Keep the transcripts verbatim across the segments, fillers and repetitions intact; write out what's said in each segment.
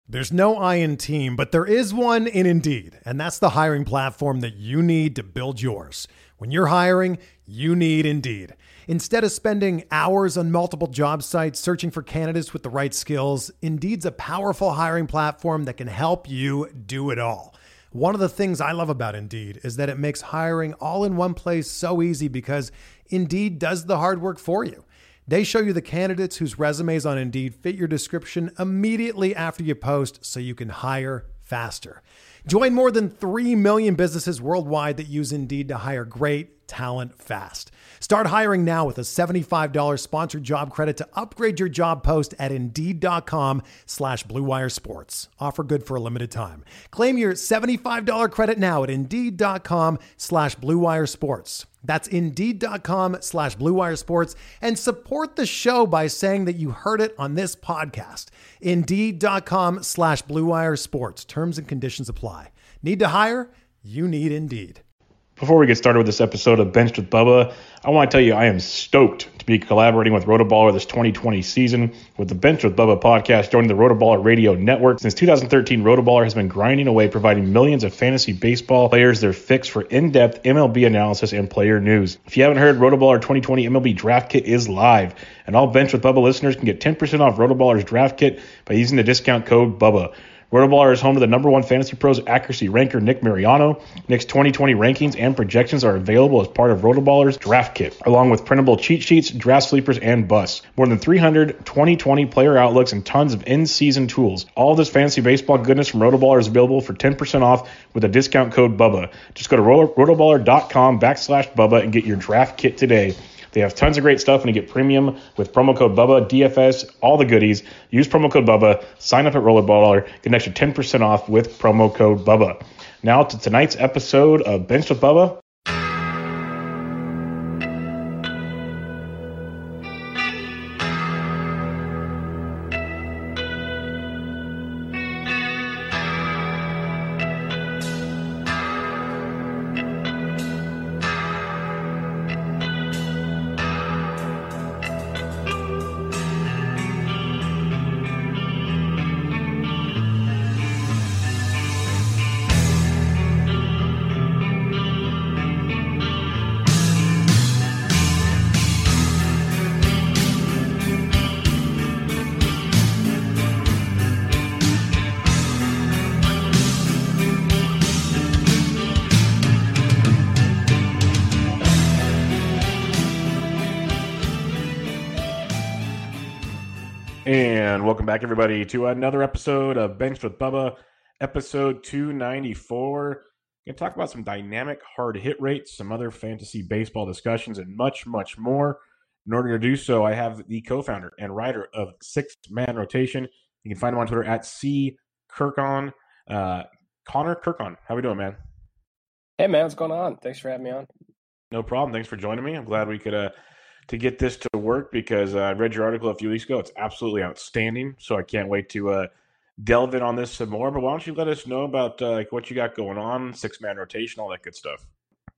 There's no I in team, but there is one in Indeed, and that's the hiring platform that you need to build yours. When you're hiring, you need Indeed. Instead of spending hours on multiple job sites searching for candidates with the right skills, Indeed's a powerful hiring platform that can help you do it all. One of the things I love about Indeed is that it makes hiring all in one place so easy because Indeed does the hard work for you. They show you the candidates whose resumes on Indeed fit your description immediately after you post so you can hire faster. Join more than three million businesses worldwide that use Indeed to hire great talent fast. Start hiring now with a seventy-five dollars sponsored job credit to upgrade your job post at Indeed.com slash Blue Wire Sports. Offer good for a limited time. Claim your seventy-five dollars credit now at Indeed.com slash Blue Wire Sports. That's Indeed.com slash Blue Wire Sports, and support the show by saying that you heard it on this podcast. Indeed.com slash Blue Wire Sports. Terms and conditions apply. Need to hire? You need Indeed. Before we get started with this episode of Benched with Bubba, I want to tell you I am stoked to be collaborating with Rotoballer this twenty twenty season with the Benched with Bubba podcast joining the Rotoballer Radio Network. Since two thousand thirteen, Rotoballer has been grinding away providing millions of fantasy baseball players their fix for in-depth M L B analysis and player news. If you haven't heard, Rotoballer twenty twenty M L B Draft Kit is live, and all Benched with Bubba listeners can get ten percent off Rotoballer's Draft Kit by using the discount code BUBBA. Rotoballer is home to the number one Fantasy Pros accuracy ranker, Nick Mariano. Nick's twenty twenty rankings and projections are available as part of Rotoballer's Draft Kit, along with printable cheat sheets, draft sleepers, and busts. More than three hundred twenty twenty player outlooks and tons of in-season tools. All this fantasy baseball goodness from Rotoballer is available for ten percent off with a discount code BUBBA. Just go to rotoballer.com backslash BUBBA and get your Draft Kit today. They have tons of great stuff, and you get premium with promo code BUBBA, D F S, all the goodies. Use promo code BUBBA, sign up at Rollerballer, get an extra ten percent off with promo code BUBBA. Now to tonight's episode of Benched with Bubba. And welcome back, everybody, to another episode of Benched with Bubba, episode two ninety-four. We're going to talk about some dynamic hard hit rates, some other fantasy baseball discussions, and much, much more. In order to do so, I have the co-founder and writer of Six Man Rotation. You can find him on Twitter at C Kirkon. Uh, Connor Kirkon, how we doing, man? Hey, man, what's going on? Thanks for having me on. No problem. Thanks for joining me. I'm glad we could uh, to get this to work because uh, I read your article a few weeks ago. It's absolutely outstanding, so I can't wait to uh, delve in on this some more. But why don't you let us know about uh, like what you got going on, six-man rotation, all that good stuff.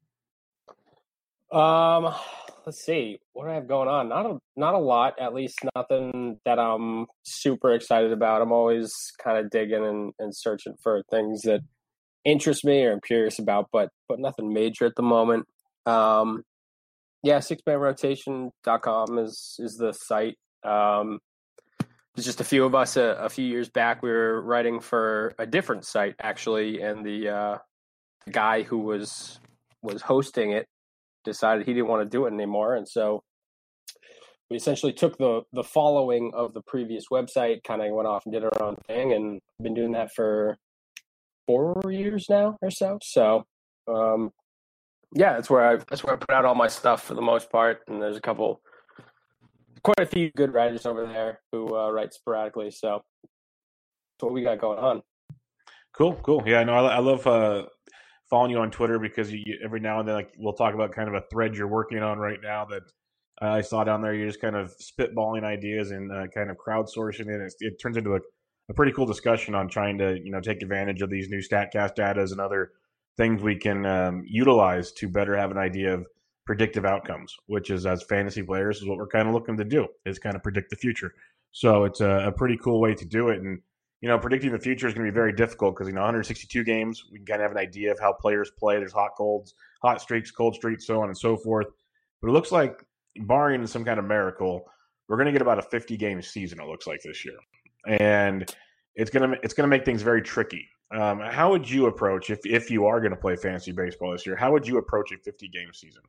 Um, let's see. What do I have going on? Not a not a lot, at least nothing that I'm super excited about. I'm always kind of digging and, and searching for things that interest me or I'm curious about, but but nothing major at the moment. Um, yeah, six man rotation dot com is is the site. Um, there's just a few of us a, a few years back. We were writing for a different site actually, and the uh, the guy who was was hosting it decided he didn't want to do it anymore, and so we essentially took the the following of the previous website, kind of went off and did our own thing, and been doing that for four years now or so. So, um, yeah, that's where I that's where I put out all my stuff for the most part. And there's a couple, quite a few good writers over there who uh, write sporadically. So that's what we got going on. Cool, cool. Yeah, no, I, I love uh, following you on Twitter because you, every now and then, like, we'll talk about kind of a thread you're working on right now that uh, I saw down there. You're just kind of spitballing ideas and uh, kind of crowdsourcing it. It, it turns into a, a pretty cool discussion on trying to, you know, take advantage of these new StatCast datas and other things we can um, utilize to better have an idea of predictive outcomes, which is, as fantasy players, is what we're kind of looking to do, is kind of predict the future. So it's a, a pretty cool way to do it. And you know, predicting the future is going to be very difficult because, you know, one hundred sixty-two games, we can kind of have an idea of how players play. There's hot colds, hot streaks, cold streaks, so on and so forth. But it looks like, barring some kind of miracle, we're going to get about a fifty-game season, it looks like, this year. And it's going to it's going to make things very tricky. Um, how would you approach, if, if you are going to play fantasy baseball this year, how would you approach a fifty-game season?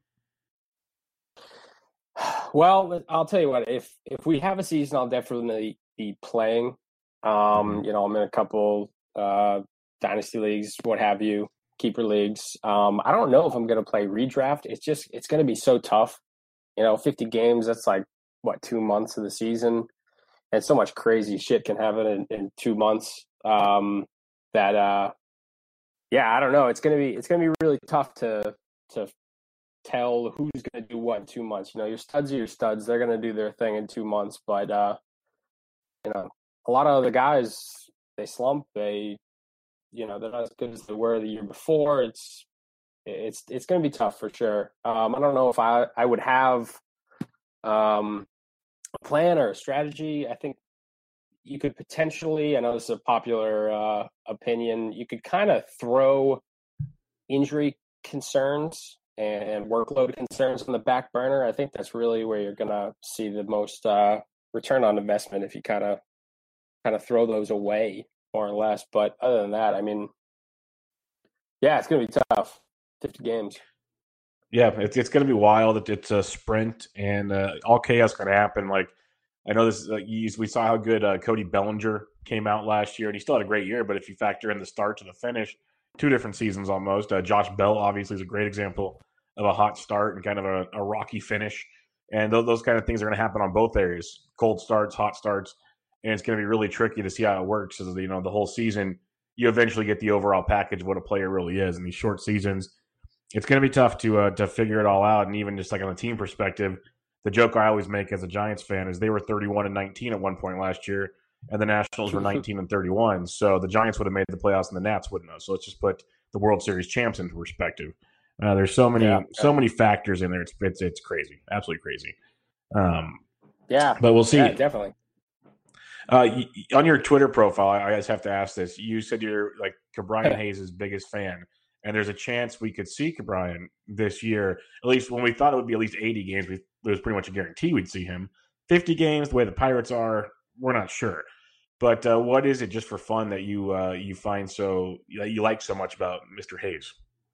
Well, I'll tell you what, if if we have a season, I'll definitely be playing. Um, you know, I'm in a couple uh, dynasty leagues, what have you, keeper leagues. Um, I don't know if I'm going to play redraft. It's just, it's going to be so tough. You know, fifty games, that's like, what, two months of the season? And so much crazy shit can happen in, in two months um, that, uh, yeah, I don't know. It's going to be, it's going to be really tough to, to tell who's going to do what in two months. You know, your studs are your studs. They're going to do their thing in two months. But, uh, you know, a lot of other guys, they slump. They, you know, they're not as good as they were the year before. It's, it's, it's going to be tough for sure. Um, I don't know if I, I would have um, a plan or a strategy. I think you could potentially, I know this is a popular uh, opinion, you could kind of throw injury concerns and workload concerns on the back burner. I think that's really where you're going to see the most uh, return on investment if you kind of kind of throw those away more or less. But other than that, I mean, yeah, it's going to be tough. fifty games. Yeah, it's it's going to be wild. It's a sprint, and uh, all chaos can happen. Like, I know this. Uh, you, we saw how good uh, Cody Bellinger came out last year, and he still had a great year. But if you factor in the start to the finish, two different seasons almost. Uh, Josh Bell obviously is a great example of a hot start and kind of a, a rocky finish. And those, those kind of things are going to happen on both areas: cold starts, hot starts, and it's going to be really tricky to see how it works. As you know, the whole season, you eventually get the overall package of what a player really is. In these short seasons, it's going to be tough to uh, to figure it all out. And even just like on the team perspective, the joke I always make as a Giants fan is they were thirty-one and nineteen at one point last year, and the Nationals were nineteen and thirty-one. So the Giants would have made the playoffs, and the Nats wouldn't have. So let's just put the World Series champs into perspective. Uh, there's so many yeah. so many factors in there. It's it's it's crazy, absolutely crazy. Um, yeah, but we'll see. Yeah, definitely. Uh, y- on your Twitter profile, I just have to ask this. You said you're like Ke'Bryan Hayes' biggest fan, and there's a chance we could see Ke'Bryan this year. At least when we thought it would be at least eighty games, we, it was pretty much a guarantee we'd see him. fifty games, the way the Pirates are, we're not sure. But uh, what is it, just for fun, that you uh, you find so that you like so much about Mister Hayes?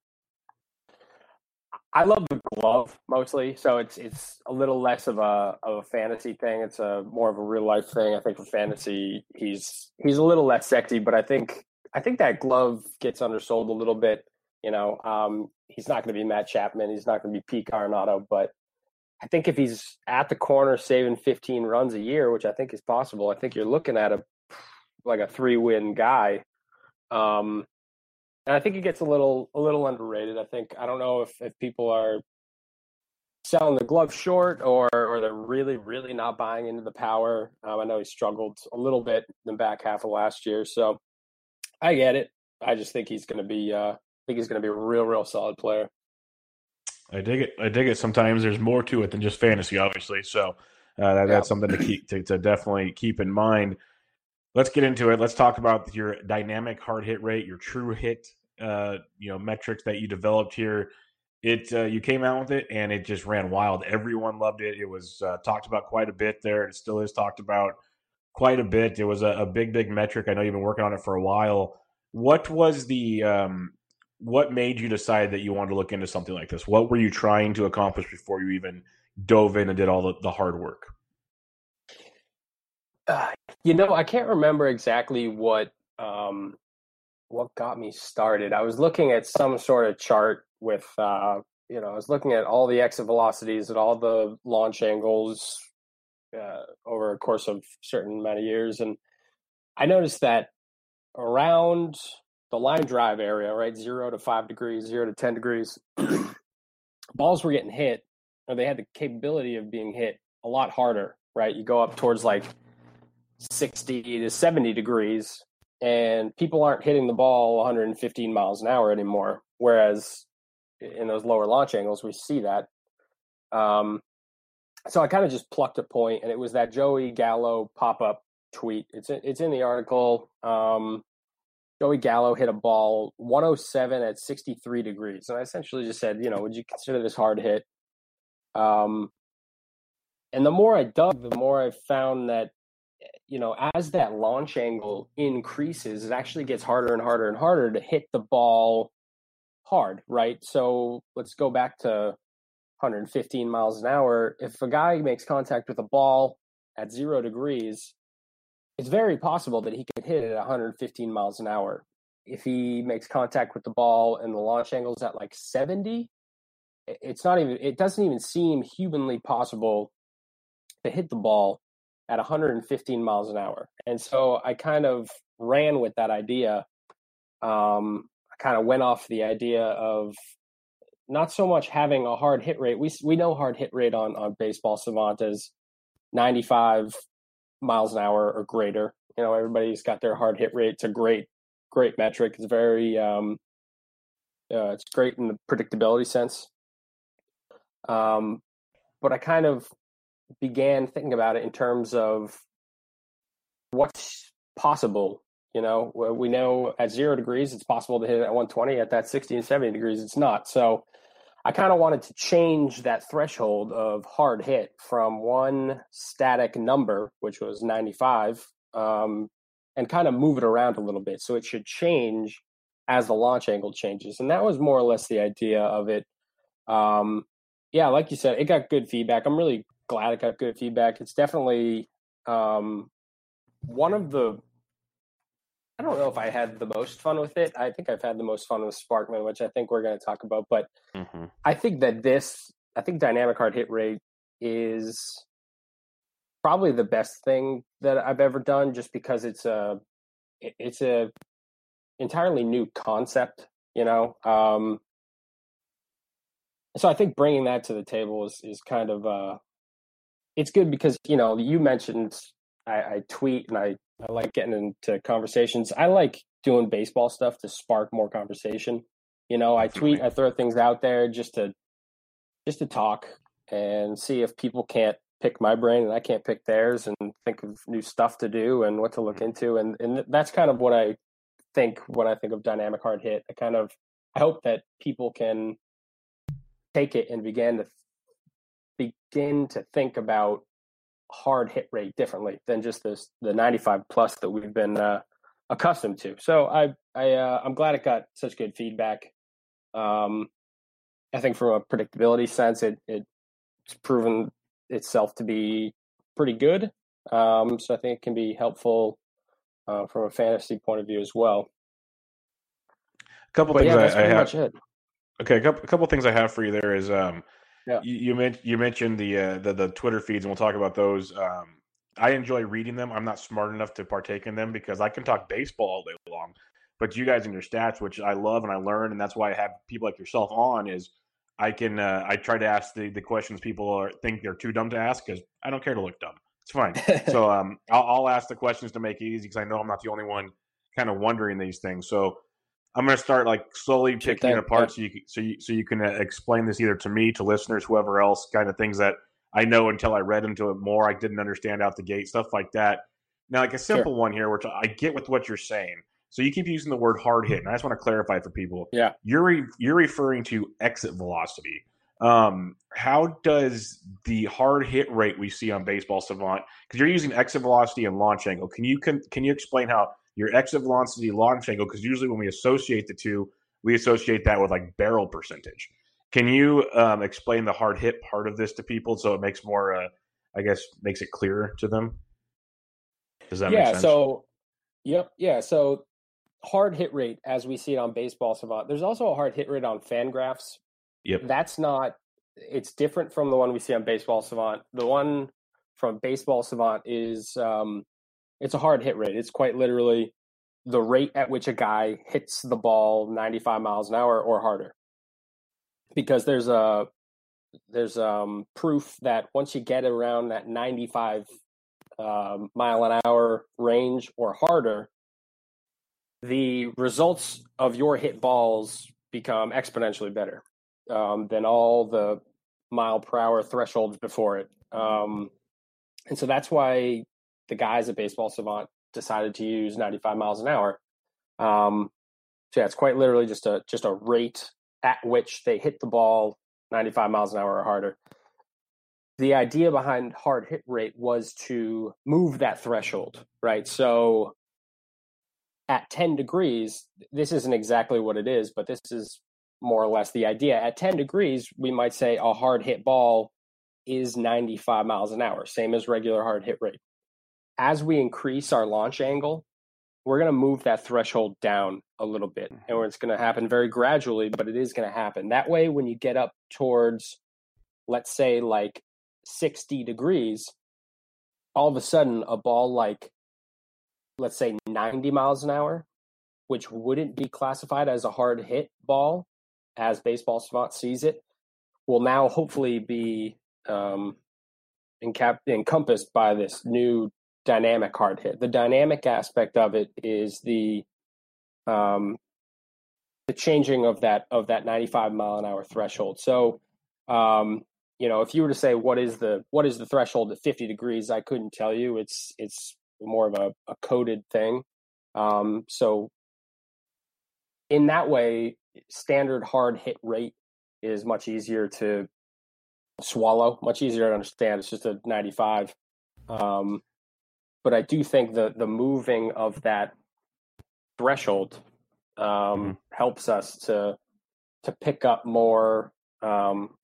I love the glove mostly, so it's it's a little less of a of a fantasy thing. It's a more of a real life thing. I think for fantasy, he's he's a little less sexy, but I think I think that glove gets undersold a little bit. You know, um, he's not going to be Matt Chapman. He's not going to be Pete Arenado, but I think if he's at the corner saving fifteen runs a year, which I think is possible, I think you're looking at a like a three win guy. Um, And I think it gets a little a little underrated. I think I don't know if, if people are selling the glove short or or they're really, really not buying into the power. Um, I know he struggled a little bit in the back half of last year. So I get it. I just think he's gonna be uh, I think he's gonna be a real, real solid player. I dig it. I dig it. Sometimes there's more to it than just fantasy, obviously. So uh, that, that's something to keep to, to definitely keep in mind. Let's get into it. Let's talk about your dynamic hard hit rate, your true hit, uh, you know, metrics that you developed here. It uh, you came out with it, and it just ran wild. Everyone loved it. It was uh, talked about quite a bit there. It still is talked about quite a bit. It was a, a big, big metric. I know you've been working on it for a while. What was the um, what made you decide that you wanted to look into something like this? What were you trying to accomplish before you even dove in and did all the, the hard work? Uh, you know, I can't remember exactly what um, what got me started. I was looking at some sort of chart with, uh, you know, I was looking at all the exit velocities and all the launch angles uh, over a course of a certain amount of years, and I noticed that around the line drive area, right, zero to five degrees, zero to ten degrees, balls were getting hit, or they had the capability of being hit a lot harder, right? You go up towards like sixty to seventy degrees, and people aren't hitting the ball one hundred fifteen miles an hour anymore. Whereas in those lower launch angles, we see that. Um, so I kind of just plucked a point, and it was that Joey Gallo pop-up tweet. It's it's in the article. Um, Joey Gallo hit a ball one oh seven at sixty-three degrees, and I essentially just said, you know, would you consider this hard hit? Um, and the more I dug, the more I found that, you know, as that launch angle increases, it actually gets harder and harder and harder to hit the ball hard, right? So let's go back to one fifteen miles an hour. If a guy makes contact with a ball at zero degrees, it's very possible that he could hit it at one fifteen miles an hour. If he makes contact with the ball and the launch angle is at like seventy, it's not even, it doesn't even seem humanly possible to hit the ball at one fifteen miles an hour. And so I kind of ran with that idea. Um, I kind of went off the idea of not so much having a hard hit rate. We we know hard hit rate on, on Baseball Savant is ninety-five miles an hour or greater. You know, everybody's got their hard hit rate. It's a great, great metric. It's very, um, uh, it's great in the predictability sense. Um, but I kind of began thinking about it in terms of what's possible. You know, we know at zero degrees, it's possible to hit it at one twenty. At that sixty and seventy degrees, it's not. So I kind of wanted to change that threshold of hard hit from one static number, which was ninety-five, um, and kind of move it around a little bit. So it should change as the launch angle changes. And that was more or less the idea of it. Um, yeah, like you said, it got good feedback. I'm really glad it got good feedback. It's definitely um, one of the, I don't know if I had the most fun with it. I think I've had the most fun with Sparkman, which I think we're going to talk about. But mm-hmm. I think that this, I think dynamic hard hit rate is probably the best thing that I've ever done, just because it's a, it's a entirely new concept, you know? Um, so I think bringing that to the table is, is kind of, uh, it's good because, you know, you mentioned I, I tweet and I, I like getting into conversations. I like doing baseball stuff to spark more conversation. You know, I tweet, I throw things out there just to just to talk and see if people can't pick my brain and I can't pick theirs, and think of new stuff to do and what to look into. And and that's kind of what I think when I think of dynamic hard hit. I kind of I hope that people can take it and begin to begin to think about hard hit rate differently than just this the ninety-five plus that we've been uh, accustomed to. So I I uh, I'm glad it got such good feedback. Um, I think from a predictability sense, it, it it's proven itself to be pretty good. Um, so I think it can be helpful uh, from a fantasy point of view as well. A couple but things yeah, that's I, I pretty have. much it. Okay, a couple, a couple things I have for you there is um. Yeah. You, you, men- you mentioned the, uh, the the Twitter feeds, and we'll talk about those. Um, I enjoy reading them. I'm not smart enough to partake in them because I can talk baseball all day long. But you guys and your stats, which I love and I learn, and that's why I have people like yourself on, is I can uh, I try to ask the, the questions people are, think they're too dumb to ask, because I don't care to look dumb. It's fine. so um, I'll, I'll ask the questions to make it easy, because I know I'm not the only one kind of wondering these things. So I'm going to start like slowly picking it apart, so you can, so you so you can uh, explain this either to me, to listeners, whoever else, kind of things that I know until I read into it more, I didn't understand out the gate, stuff like that. Now, like a simple sure. one here, which I get with what you're saying. So you keep using the word hard hit, and I just want to clarify for people. Yeah, you're re- you're referring to exit velocity. Um, how does the hard hit rate we see on Baseball Savant, because you're using exit velocity and launch angle, can you can can you explain how your exit velocity, launch angle, because usually when we associate the two, we associate that with like barrel percentage. Can you um, explain the hard hit part of this to people so it makes more, uh, I guess, makes it clearer to them? Does that yeah, make sense? So, yep, yeah. So hard hit rate, as we see it on Baseball Savant, there's also a hard hit rate on Fangraphs. Yep. That's not, it's different from the one we see on Baseball Savant. The one from Baseball Savant is, um, it's a hard hit rate. It's quite literally the rate at which a guy hits the ball ninety-five miles an hour or harder. Because there's a there's um, proof that once you get around that ninety-five um, mile an hour range or harder, the results of your hit balls become exponentially better um, than all the mile per hour thresholds before it. Um, and so that's why the guys at Baseball Savant decided to use ninety-five miles an hour. Um, so yeah, it's quite literally just a just a rate at which they hit the ball ninety-five miles an hour or harder. The idea behind hard hit rate was to move that threshold, right? So at ten degrees, this isn't exactly what it is, but this is more or less the idea. At ten degrees, we might say a hard hit ball is ninety-five miles an hour, same as regular hard hit rate. As we increase our launch angle, we're going to move that threshold down a little bit, and it's going to happen very gradually, but it is going to happen. That way, when you get up towards, let's say, like sixty degrees, all of a sudden, a ball like, let's say, ninety miles an hour, which wouldn't be classified as a hard hit ball, as Baseball Savant sees it, will now hopefully be um, encap- encompassed by this new dynamic hard hit. The dynamic aspect of it is the um, the changing of that of that ninety-five mile an hour threshold. So, um, you know, if you were to say what is the what is the threshold at fifty degrees, I couldn't tell you. It's it's more of a, a coded thing. Um, so, in that way, standard hard hit rate is much easier to swallow, much easier to understand. It's just a ninety-five. Um, But I do think the the moving of that threshold um, mm-hmm. helps us to to pick up more um,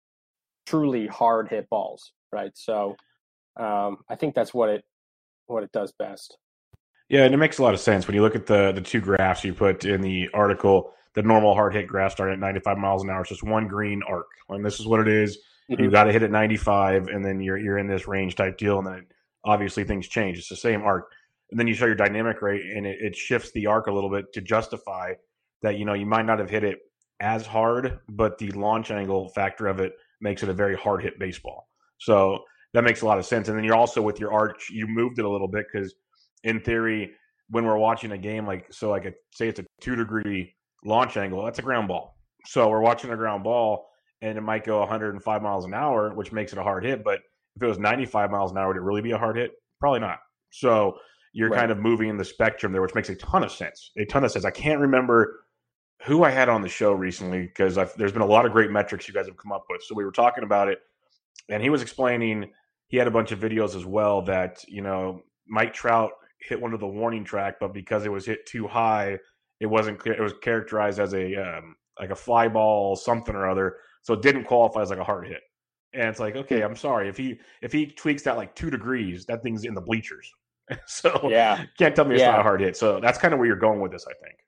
truly hard hit balls, right? So um, I think that's what it what it does best. Yeah, and it makes a lot of sense when you look at the the two graphs you put in the article. The normal hard hit graph starting at ninety-five miles an hour. It's just one green arc, and this is what it is. Mm-hmm. You got to hit at ninety-five, and then you're you're in this range type deal, and then it, obviously things change. It's the same arc. And then you show your dynamic rate and it, it shifts the arc a little bit to justify that, you know, you might not have hit it as hard, but the launch angle factor of it makes it a very hard hit baseball. So that makes a lot of sense. And then you're also with your arch, you moved it a little bit because in theory, when we're watching a game, like, so like a, say it's a two degree launch angle, that's a ground ball. So we're watching a ground ball and it might go one hundred five miles an hour, which makes it a hard hit. But if it was ninety-five miles an hour, would it really be a hard hit? Probably not. So you're right. kind of moving in the spectrum there, which makes a ton of sense. A ton of sense. I can't remember who I had on the show recently because there's been a lot of great metrics you guys have come up with. So we were talking about it, and he was explaining he had a bunch of videos as well that, you know, Mike Trout hit one of the warning track, but because it was hit too high, it wasn't clear. It was characterized as a um, like a fly ball, something or other. So it didn't qualify as like a hard hit. And it's like, okay, I'm sorry. If he if he tweaks that like two degrees, that thing's in the bleachers. So yeah, can't tell me it's yeah. not a hard hit. So that's kind of where you're going with this, I think.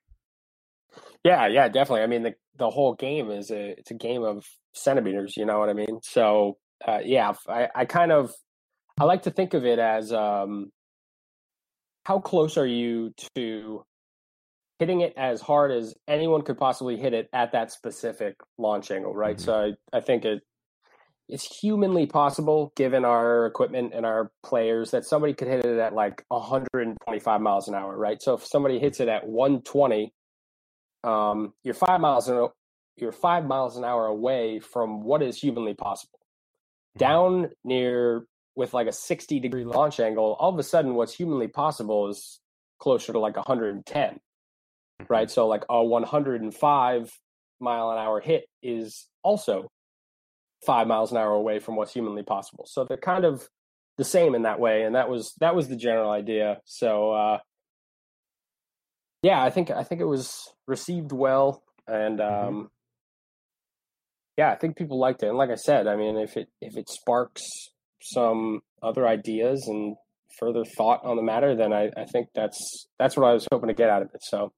Yeah, yeah, definitely. I mean, the the whole game is a it's a game of centimeters. You know what I mean? So uh, yeah, I, I kind of I like to think of it as um, how close are you to hitting it as hard as anyone could possibly hit it at that specific launch angle, right? Mm-hmm. So I, I think it. It's humanly possible, given our equipment and our players, that somebody could hit it at like one hundred twenty-five miles an hour, right? So if somebody hits it at one twenty, um, you're five miles an you're five miles an hour away from what is humanly possible. Down near with like a sixty degree launch angle, all of a sudden, what's humanly possible is closer to like one hundred ten, right? So like a one hundred five mile an hour hit is also five miles an hour away from what's humanly possible. So they're kind of the same in that way. And that was, that was the general idea. So, uh, yeah, I think, I think it was received well. And, um, mm-hmm. yeah, I think people liked it. And like I said, I mean, if it, if it sparks some other ideas and further thought on the matter, then I, I think that's, that's what I was hoping to get out of it. So.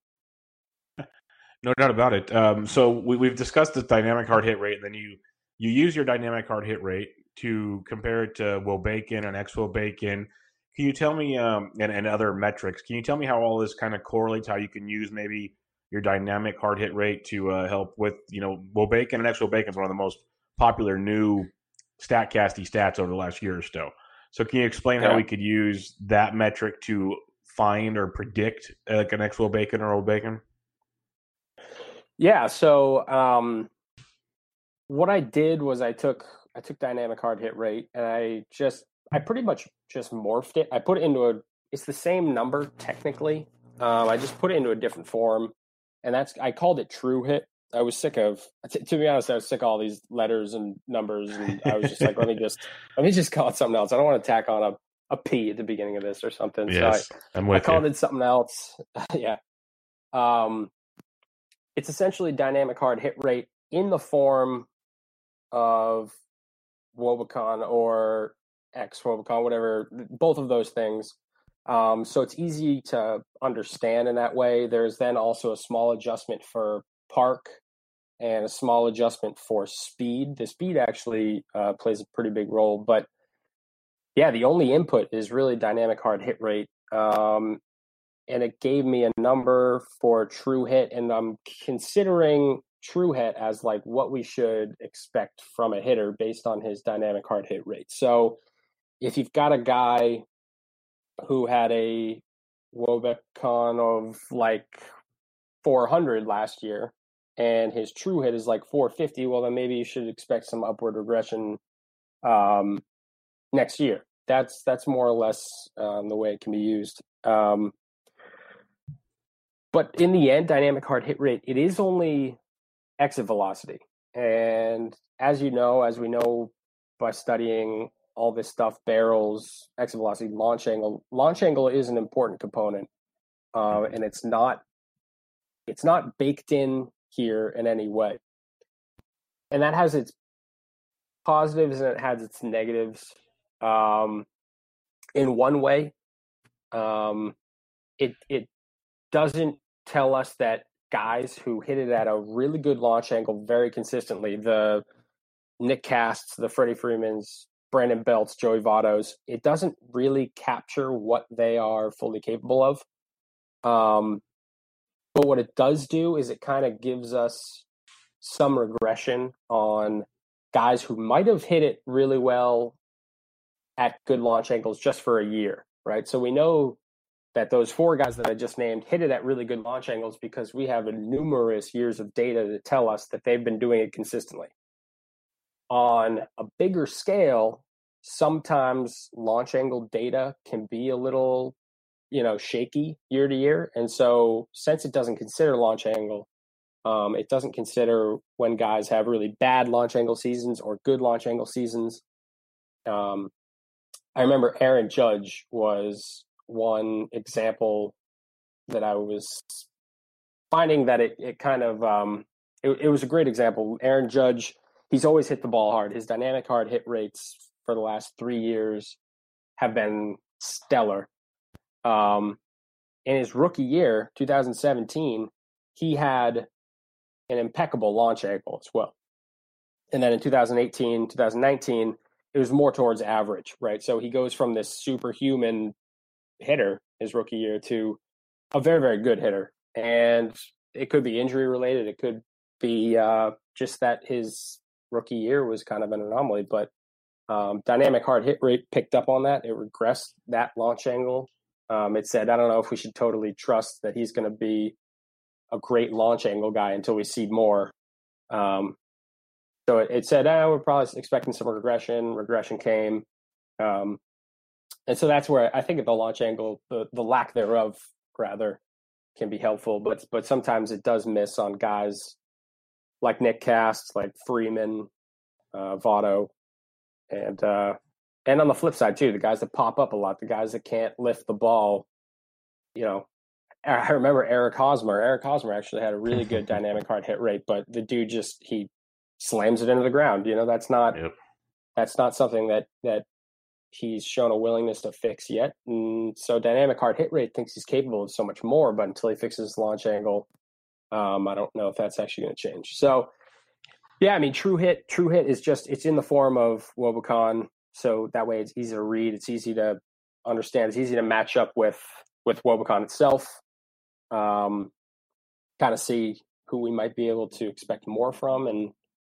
No doubt about it. Um, so we, we've discussed the dynamic hard hit rate, and then you, You use your dynamic hard hit rate to compare it to Will Bacon and ex-Will Bacon. Can you tell me, um, and, and other metrics, can you tell me how all this kind of correlates, how you can use maybe your dynamic hard hit rate to uh, help with, you know, Will Bacon and ex-Will Bacon is one of the most popular new StatCasty stats over the last year or so. So can you explain yeah. how we could use that metric to find or predict uh, like an ex-Will Bacon or Will Bacon? Yeah, so um, – what I did was I took I took dynamic hard hit rate and I just I pretty much just morphed it. I put it into a, it's the same number technically. Um, I just put it into a different form, and that's, I called it True Hit. I was sick of, t- to be honest, I was sick of all these letters and numbers, and I was just like, let me just, let me just call it something else. I don't want to tack on a, a P at the beginning of this or something. Yes, so I, I'm with I called you. it something else. yeah. Um, it's essentially dynamic hard hit rate in the form of Wobbucon or X Wobbucon, whatever, both of those things. Um, so it's easy to understand in that way. There's then also a small adjustment for park and a small adjustment for speed. The speed actually uh, plays a pretty big role, but yeah, the only input is really dynamic hard hit rate. Um, and it gave me a number for True Hit, and I'm considering True Hit as like what we should expect from a hitter based on his dynamic hard hit rate. So if you've got a guy who had a Wobbucon of like four hundred last year and his True Hit is like four fifty, well, then maybe you should expect some upward regression um, next year. That's that's more or less um, the way it can be used. Um, but in the end, dynamic hard hit rate, it is only exit velocity. And as you know, as we know by studying all this stuff, barrels, exit velocity, launch angle, launch angle is an important component. Uh, and it's not it's not baked in here in any way. And that has its positives and it has its negatives. Um, in one way, um, it it doesn't tell us that guys who hit it at a really good launch angle very consistently, the Nick Casts, the Freddie Freemans, Brandon Belts, Joey Vottos, it doesn't really capture what they are fully capable of. Um, but what it does do is it kind of gives us some regression on guys who might have hit it really well at good launch angles just for a year, right? So we know that those four guys that I just named hit it at really good launch angles because we have numerous years of data to tell us that they've been doing it consistently. On a bigger scale, sometimes launch angle data can be a little, you know, shaky year to year. And so since it doesn't consider launch angle, um, it doesn't consider when guys have really bad launch angle seasons or good launch angle seasons. Um, I remember Aaron Judge was one example that I was finding that it, it kind of, um, it, it was a great example. Aaron Judge, he's always hit the ball hard. His dynamic hard hit rates for the last three years have been stellar. Um, in his rookie year, two thousand seventeen, he had an impeccable launch angle as well. And then in two thousand eighteen, two thousand nineteen, it was more towards average, right? So he goes from this superhuman hitter his rookie year to a very, very good hitter. And it could be injury related. It could be uh, just that his rookie year was kind of an anomaly. But um, dynamic hard hit rate picked up on that. It regressed that launch angle. Um, it said, I don't know if we should totally trust that he's going to be a great launch angle guy until we see more. Um, so it, it said, oh, we're probably expecting some regression. Regression came. Um, and so that's where I think the launch angle, the, the lack thereof, rather, can be helpful. But but sometimes it does miss on guys like Nick Cast, like Freeman, uh, Votto, and uh, and on the flip side too, the guys that pop up a lot, the guys that can't lift the ball. You know, I remember Eric Hosmer. Eric Hosmer actually had a really good dynamic hard hit rate, but the dude just he slams it into the ground. You know, that's not Yep. that's not something that that he's shown a willingness to fix yet. And so dynamic hard hit rate thinks he's capable of so much more, but until he fixes his launch angle, um, I don't know if that's actually going to change. So yeah, I mean, true hit, true hit is just, it's in the form of Wobbucon. So that way it's easy to read. It's easy to understand. It's easy to match up with, with Wobbucon itself. Um, kind of see who we might be able to expect more from and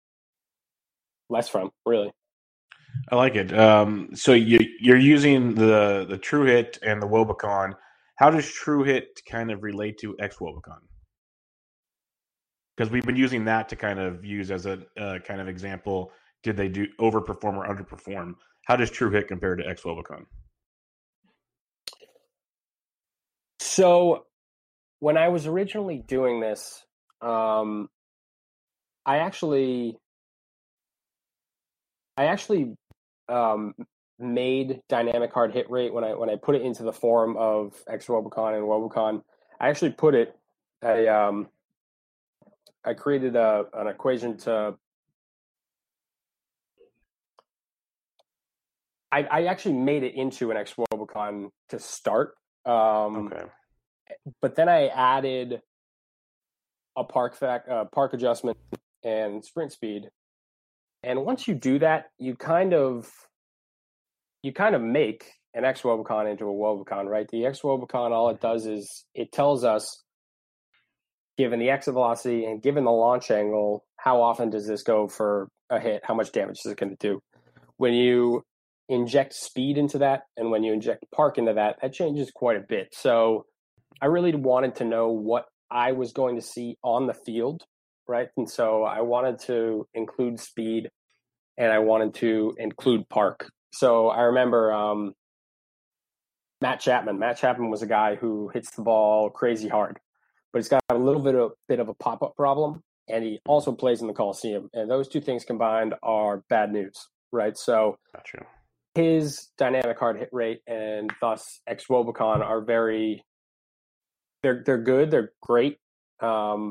less from, really. I like it. Um, so you, you're using the the True Hit and the Wobbucon. How does True Hit kind of relate to X Wobbucon? Because we've been using that to kind of use as a uh, kind of example. Did they do overperform or underperform? How does True Hit compare to X Wobbucon? So when I was originally doing this, um, I actually, I actually um, made dynamic hard hit rate when I when I put it into the form of X-Wobicon and Wobicon. I actually put it. I um, I created a an equation to. I, I actually made it into an X-Wobicon to start. Um, Okay. But then I added a park fact, uh, park adjustment, and sprint speed. And once you do that, you kind of you kind of make an X-Wobicon into a Wobicon, right? The X-Wobicon, all it does is it tells us, given the exit velocity and given the launch angle, how often does this go for a hit? How much damage is it going to do? When you inject speed into that and when you inject park into that, that changes quite a bit. So I really wanted to know what I was going to see on the field, right? And so I wanted to include speed and I wanted to include park. So I remember um, Matt Chapman. Matt Chapman was a guy who hits the ball crazy hard, but he's got a little bit of bit of a pop up problem, and he also plays in the Coliseum. And those two things combined are bad news, right? So Gotcha. his dynamic hard hit rate and thus X-Wobicon are very they're they're good, they're great. Um,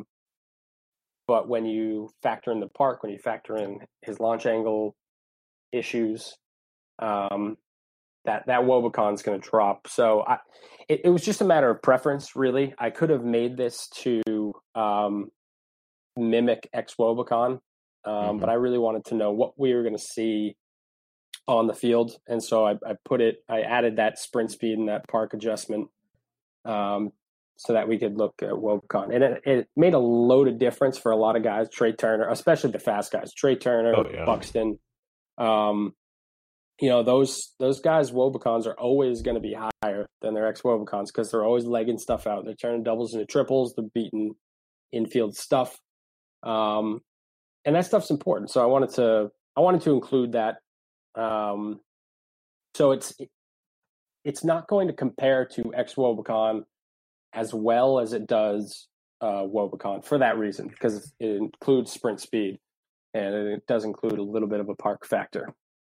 but when you factor in the park, when you factor in his launch angle issues, um, that that Wobicon's going to drop. So I, it, it was just a matter of preference, really. I could have made this to um, mimic X-Wobicon, um, mm-hmm. but I really wanted to know what we were going to see on the field, and so I, I put it. I added that sprint speed and that park adjustment, um, so that we could look at Wobicon, and it, it made a load of difference for a lot of guys. Trey Turner, especially the fast guys, Trey Turner, oh, yeah. Buxton. Um, you know, those those guys' Wobicons are always going to be higher than their X-Wobicons because they're always legging stuff out. They're turning doubles into triples. They're beating infield stuff, um, and that stuff's important. So I wanted to I wanted to include that. Um, so it's it's not going to compare to X-Wobicon as well as it does uh, Wobicon for that reason, because it includes sprint speed and it does include a little bit of a park factor.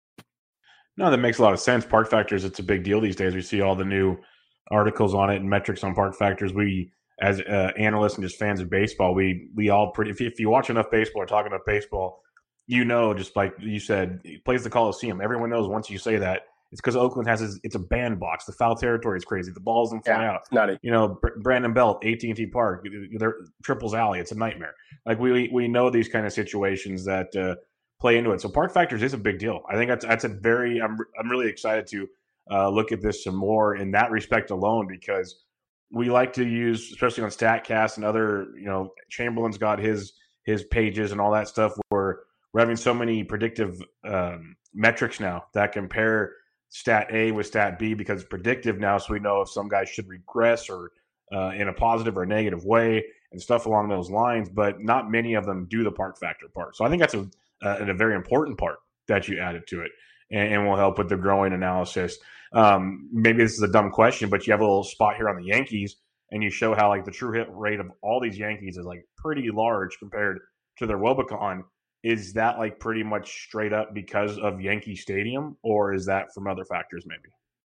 No, that makes a lot of sense. Park factors, it's a big deal these days. We see all the new articles on it and metrics on park factors. We, as uh, analysts and just fans of baseball, we we all pretty. If you, if you watch enough baseball or talk enough baseball, you know, just like you said, he plays the Coliseum. Everyone knows once you say that, it's because Oakland has his, it's a bandbox. The foul territory is crazy. The balls don't fly yeah, out. Nutty. You know, Brandon Belt, A T and T Park, they're triples alley. It's a nightmare. Like we we know these kind of situations that. Uh, play into it. So park factors is a big deal. I think that's that's a very I'm I'm really excited to uh, look at this some more in that respect alone, because we like to use, especially on StatCast and other, you know, Chamberlain's got his his pages and all that stuff where we're having so many predictive um, metrics now that compare stat A with stat B because it's predictive now, so we know if some guys should regress or uh, in a positive or negative way and stuff along those lines. But not many of them do the park factor part. So I think that's a Uh, and a very important part that you added to it, and, and will help with the growing analysis. Um, maybe this is a dumb question, but you have a little spot here on the Yankees, and you show how like the true hit rate of all these Yankees is like pretty large compared to their Wobicon. Is that like pretty much straight up because of Yankee Stadium, or is that from other factors maybe?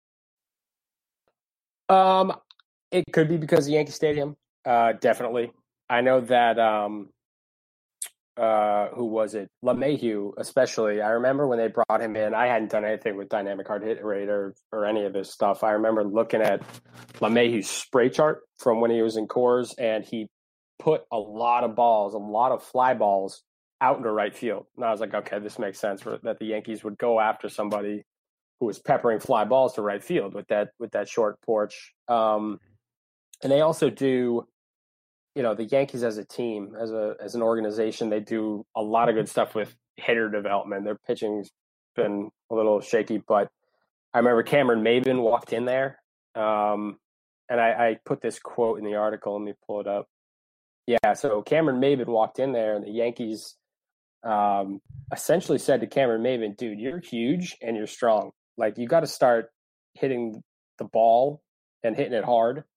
Um, it could be because of Yankee Stadium. Uh, definitely. I know that. Um, Uh, who was it? LeMahieu, especially. I remember when they brought him in, I hadn't done anything with dynamic hard hit rate or, or any of this stuff. I remember looking at LeMahieu's spray chart from when he was in Coors, and he put a lot of balls, a lot of fly balls out into right field. And I was like, okay, this makes sense for, that the Yankees would go after somebody who was peppering fly balls to right field with that with that short porch. Um, and they also do. You know, the Yankees as a team, as a as an organization, they do a lot of good stuff with hitter development. Their pitching's been a little shaky, but I remember Cameron Maybin walked in there, um, and I, I put this quote in the article. Let me pull it up. Yeah, so Cameron Maybin walked in there, and the Yankees um, essentially said to Cameron Maybin, "Dude, you're huge and you're strong. Like, you got to start hitting the ball and hitting it hard."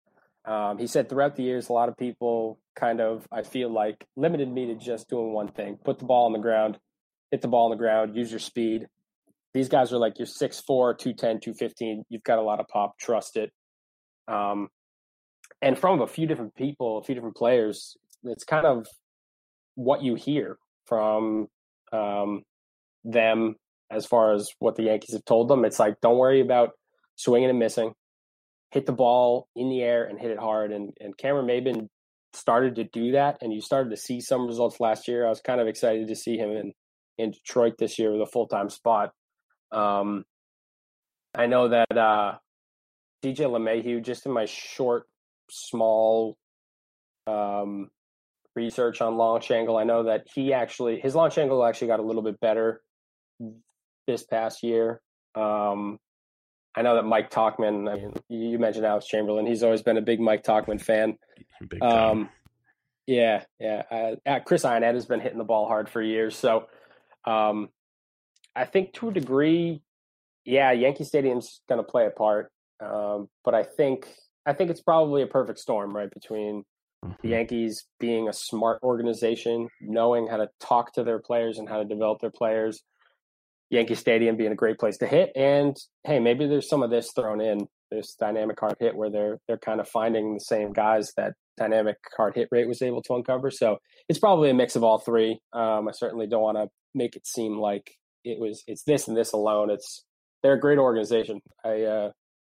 Um, he said throughout the years, a lot of people kind of, I feel like, limited me to just doing one thing: put the ball on the ground, hit the ball on the ground, use your speed. These guys are like, you're six four, two ten, two fifteen. You've got a lot of pop. Trust it. Um, and from a few different people, a few different players, it's kind of what you hear from um, them as far as what the Yankees have told them. It's like, don't worry about swinging and missing. Hit the ball in the air and hit it hard. And, and Cameron Maybin started to do that, and you started to see some results last year. I was kind of excited to see him in, in Detroit this year with a full-time spot. Um, I know that uh, D J LeMahieu, just in my short, small um, research on launch angle, I know that he actually, his launch angle actually got a little bit better this past year. Um, I know that Mike Tauchman, I mean, you mentioned Alex Chamberlain. He's always been a big Mike Tauchman fan. Big time. Um, yeah, yeah. Uh, Chris Ionnet has been hitting the ball hard for years. So um, I think to a degree, yeah, Yankee Stadium's going to play a part. Um, but I think I think it's probably a perfect storm, right, between mm-hmm. the Yankees being a smart organization, knowing how to talk to their players and how to develop their players, Yankee Stadium being a great place to hit, and hey, maybe there's some of this thrown in, this dynamic hard hit where they're they're kind of finding the same guys that dynamic hard hit rate was able to uncover. So it's probably a mix of all three. Um, I certainly don't want to make it seem like it was it's this and this alone. It's they're a great organization. I uh,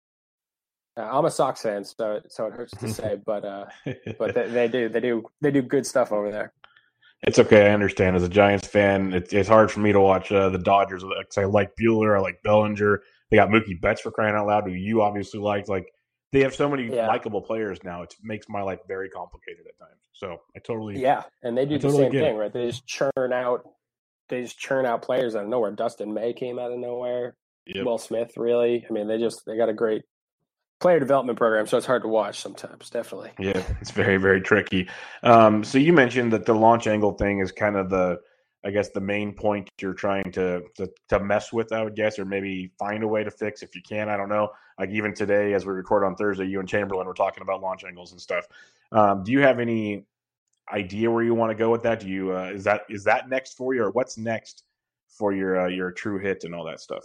I'm a Sox fan, so so it hurts to say, but uh, but they, they do they do they do good stuff over there. It's okay. I understand. As a Giants fan, it's it's hard for me to watch uh, the Dodgers. Like, I like Buehler, I like Bellinger. They got Mookie Betts for crying out loud, who you obviously liked. Like, they have so many yeah. likable players now. It makes my life very complicated at times. So I totally yeah, and they do I the totally same thing, it. right? They just churn out they just churn out players out of nowhere. Dustin May came out of nowhere. Yep. Will Smith, really. I mean, they just they got a great player development program, so it's hard to watch sometimes, definitely. Yeah, it's very, very tricky. Um, so you mentioned that the launch angle thing is kind of the, I guess, the main point you're trying to, to to mess with, I would guess, or maybe find a way to fix if you can. I don't know. Like even today, as we record on Thursday, you and Chamberlain were talking about launch angles and stuff. Um, do you have any idea where you want to go with that? Do you uh, is that is that next for you, or what's next for your uh, your true hit and all that stuff?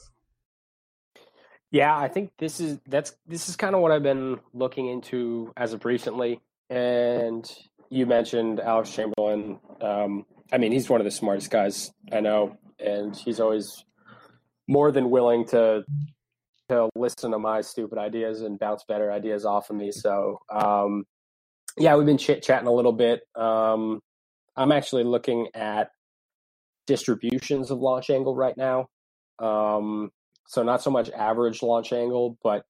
Yeah, I think this is that's this is kind of what I've been looking into as of recently. And you mentioned Alex Chamberlain. Um, I mean, he's one of the smartest guys I know, and he's always more than willing to to listen to my stupid ideas and bounce better ideas off of me. So, um, yeah, we've been chit chatting a little bit. Um, I'm actually looking at distributions of launch angle right now. Um, So not so much average launch angle, but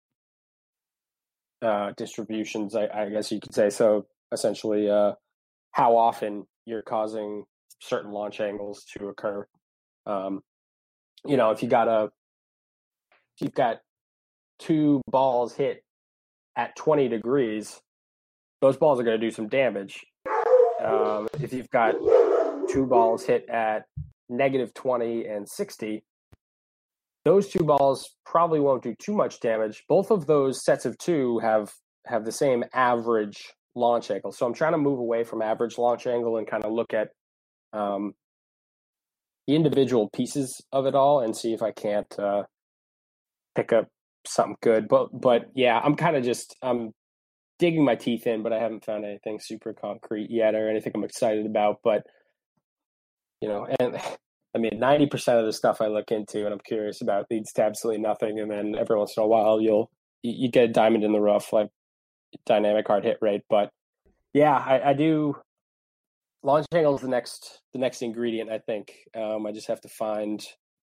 uh, distributions, I, I guess you could say. So essentially, uh, how often you're causing certain launch angles to occur. Um, you know, if you got a, if you've got two balls hit at twenty degrees, those balls are going to do some damage. Um, if you've got two balls hit at negative twenty and sixty, those two balls probably won't do too much damage. Both of those sets of two have have the same average launch angle. So I'm trying to move away from average launch angle and kind of look at um, the individual pieces of it all and see if I can't uh, pick up something good. But but yeah, I'm kind of just I'm digging my teeth in, but I haven't found anything super concrete yet or anything I'm excited about. But you know, and I mean, ninety percent of the stuff I look into and I'm curious about leads to absolutely nothing. And then every once in a while, you'll you, you get a diamond in the rough, like dynamic hard hit rate. But yeah, I, I do. Launch angle is the next the next ingredient. I think um, I just have to find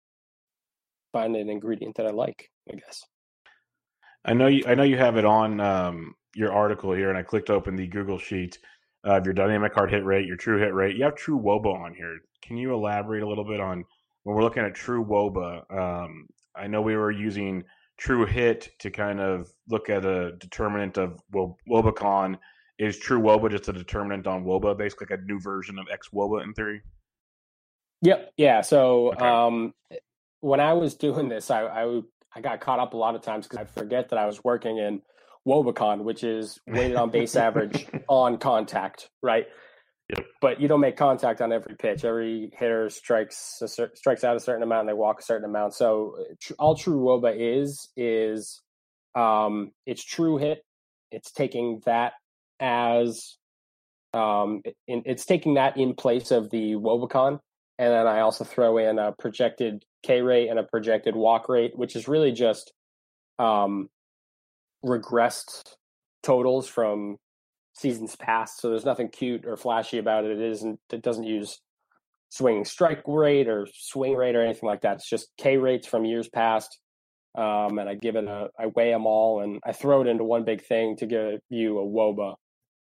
find an ingredient that I like, I guess. I know you. I know you have it on um, your article here, and I clicked open the Google sheet of your dynamic hard hit rate, your true hit rate. You have true W O B A on here. Can you elaborate a little bit on when we're looking at true W O B A? Um, I know we were using true hit to kind of look at a determinant of WOBAcon. Is true W O B A just a determinant on W O B A, basically like a new version of X W O B A in theory? Yep. Yeah. So Okay. um, when I was doing this, I, I I got caught up a lot of times because I forget that I was working in Wobacon, which is weighted on base average on contact, right? Yep. But you don't make contact on every pitch. Every hitter strikes a cer- strikes out a certain amount, and they walk a certain amount. So tr- all true Woba is is um, it's true hit. It's taking that as um, in, it's taking that in place of the Wobacon, and then I also throw in a projected K rate and a projected walk rate, which is really just um, regressed totals from seasons past. So there's nothing cute or flashy about it. It isn't. It doesn't use swinging strike rate or swing rate or anything like that. It's just K rates from years past. Um, and I give it a, I weigh them all and I throw it into one big thing to give you a Woba.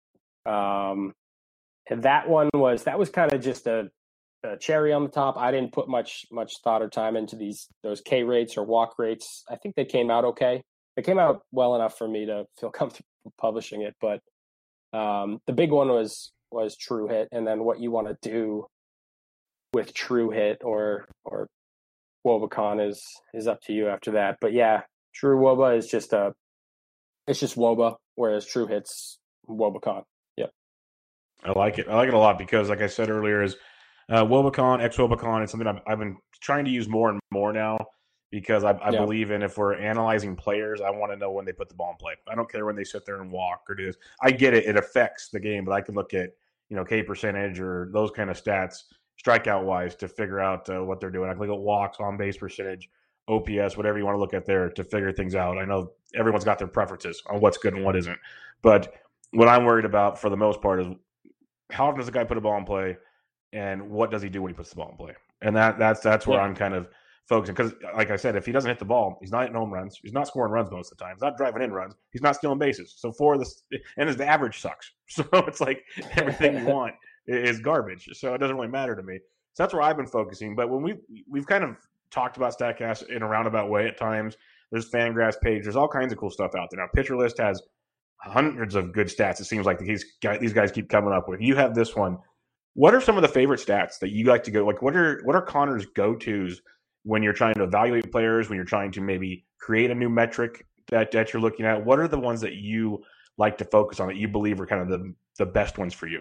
Um, and that one was, that was kind of just a, a cherry on the top. I didn't put much, much thought or time into these, those K rates or walk rates. I think they came out okay. They came out well enough for me to feel comfortable publishing it. But, um, the big one was, was true hit. And then what you want to do with true hit or, or, Wobacon is is up to you after that. But yeah, true Woba is just a it's just Woba, whereas true hit's Wobacon. Yep. I like it. I like it a lot because, like I said earlier, is uh, Wobacon, ex-Wobacon is something I've, I've been trying to use more and more now because I, I yeah. believe in if we're analyzing players, I want to know when they put the ball in play. I don't care when they sit there and walk or do this. I get it. It affects the game, but I can look at, you know, K percentage or those kind of stats strikeout wise to figure out uh, what they're doing. I can look at walks, on base percentage, O P S, whatever you want to look at there to figure things out. I know everyone's got their preferences on what's good and what isn't. But what I'm worried about for the most part is how often does the guy put a ball in play and what does he do when he puts the ball in play? And that that's that's where yeah. I'm kind of focusing. Because, like I said, if he doesn't hit the ball, he's not hitting home runs. He's not scoring runs most of the time. He's not driving in runs. He's not stealing bases. So for this, and his average sucks. So it's like everything you want is garbage. So it doesn't really matter to me. So that's where I've been focusing. But when we we've kind of talked about StatCast in a roundabout way at times. There's Fangraphs page. There's all kinds of cool stuff out there. Now, Pitcher List has hundreds of good stats. It seems like these guys, these guys keep coming up with. You have this one. What are some of the favorite stats that you like to go? Like, what are what are Connor's go-tos when you're trying to evaluate players? When you're trying to maybe create a new metric that that you're looking at? What are the ones that you like to focus on that you believe are kind of the the best ones for you?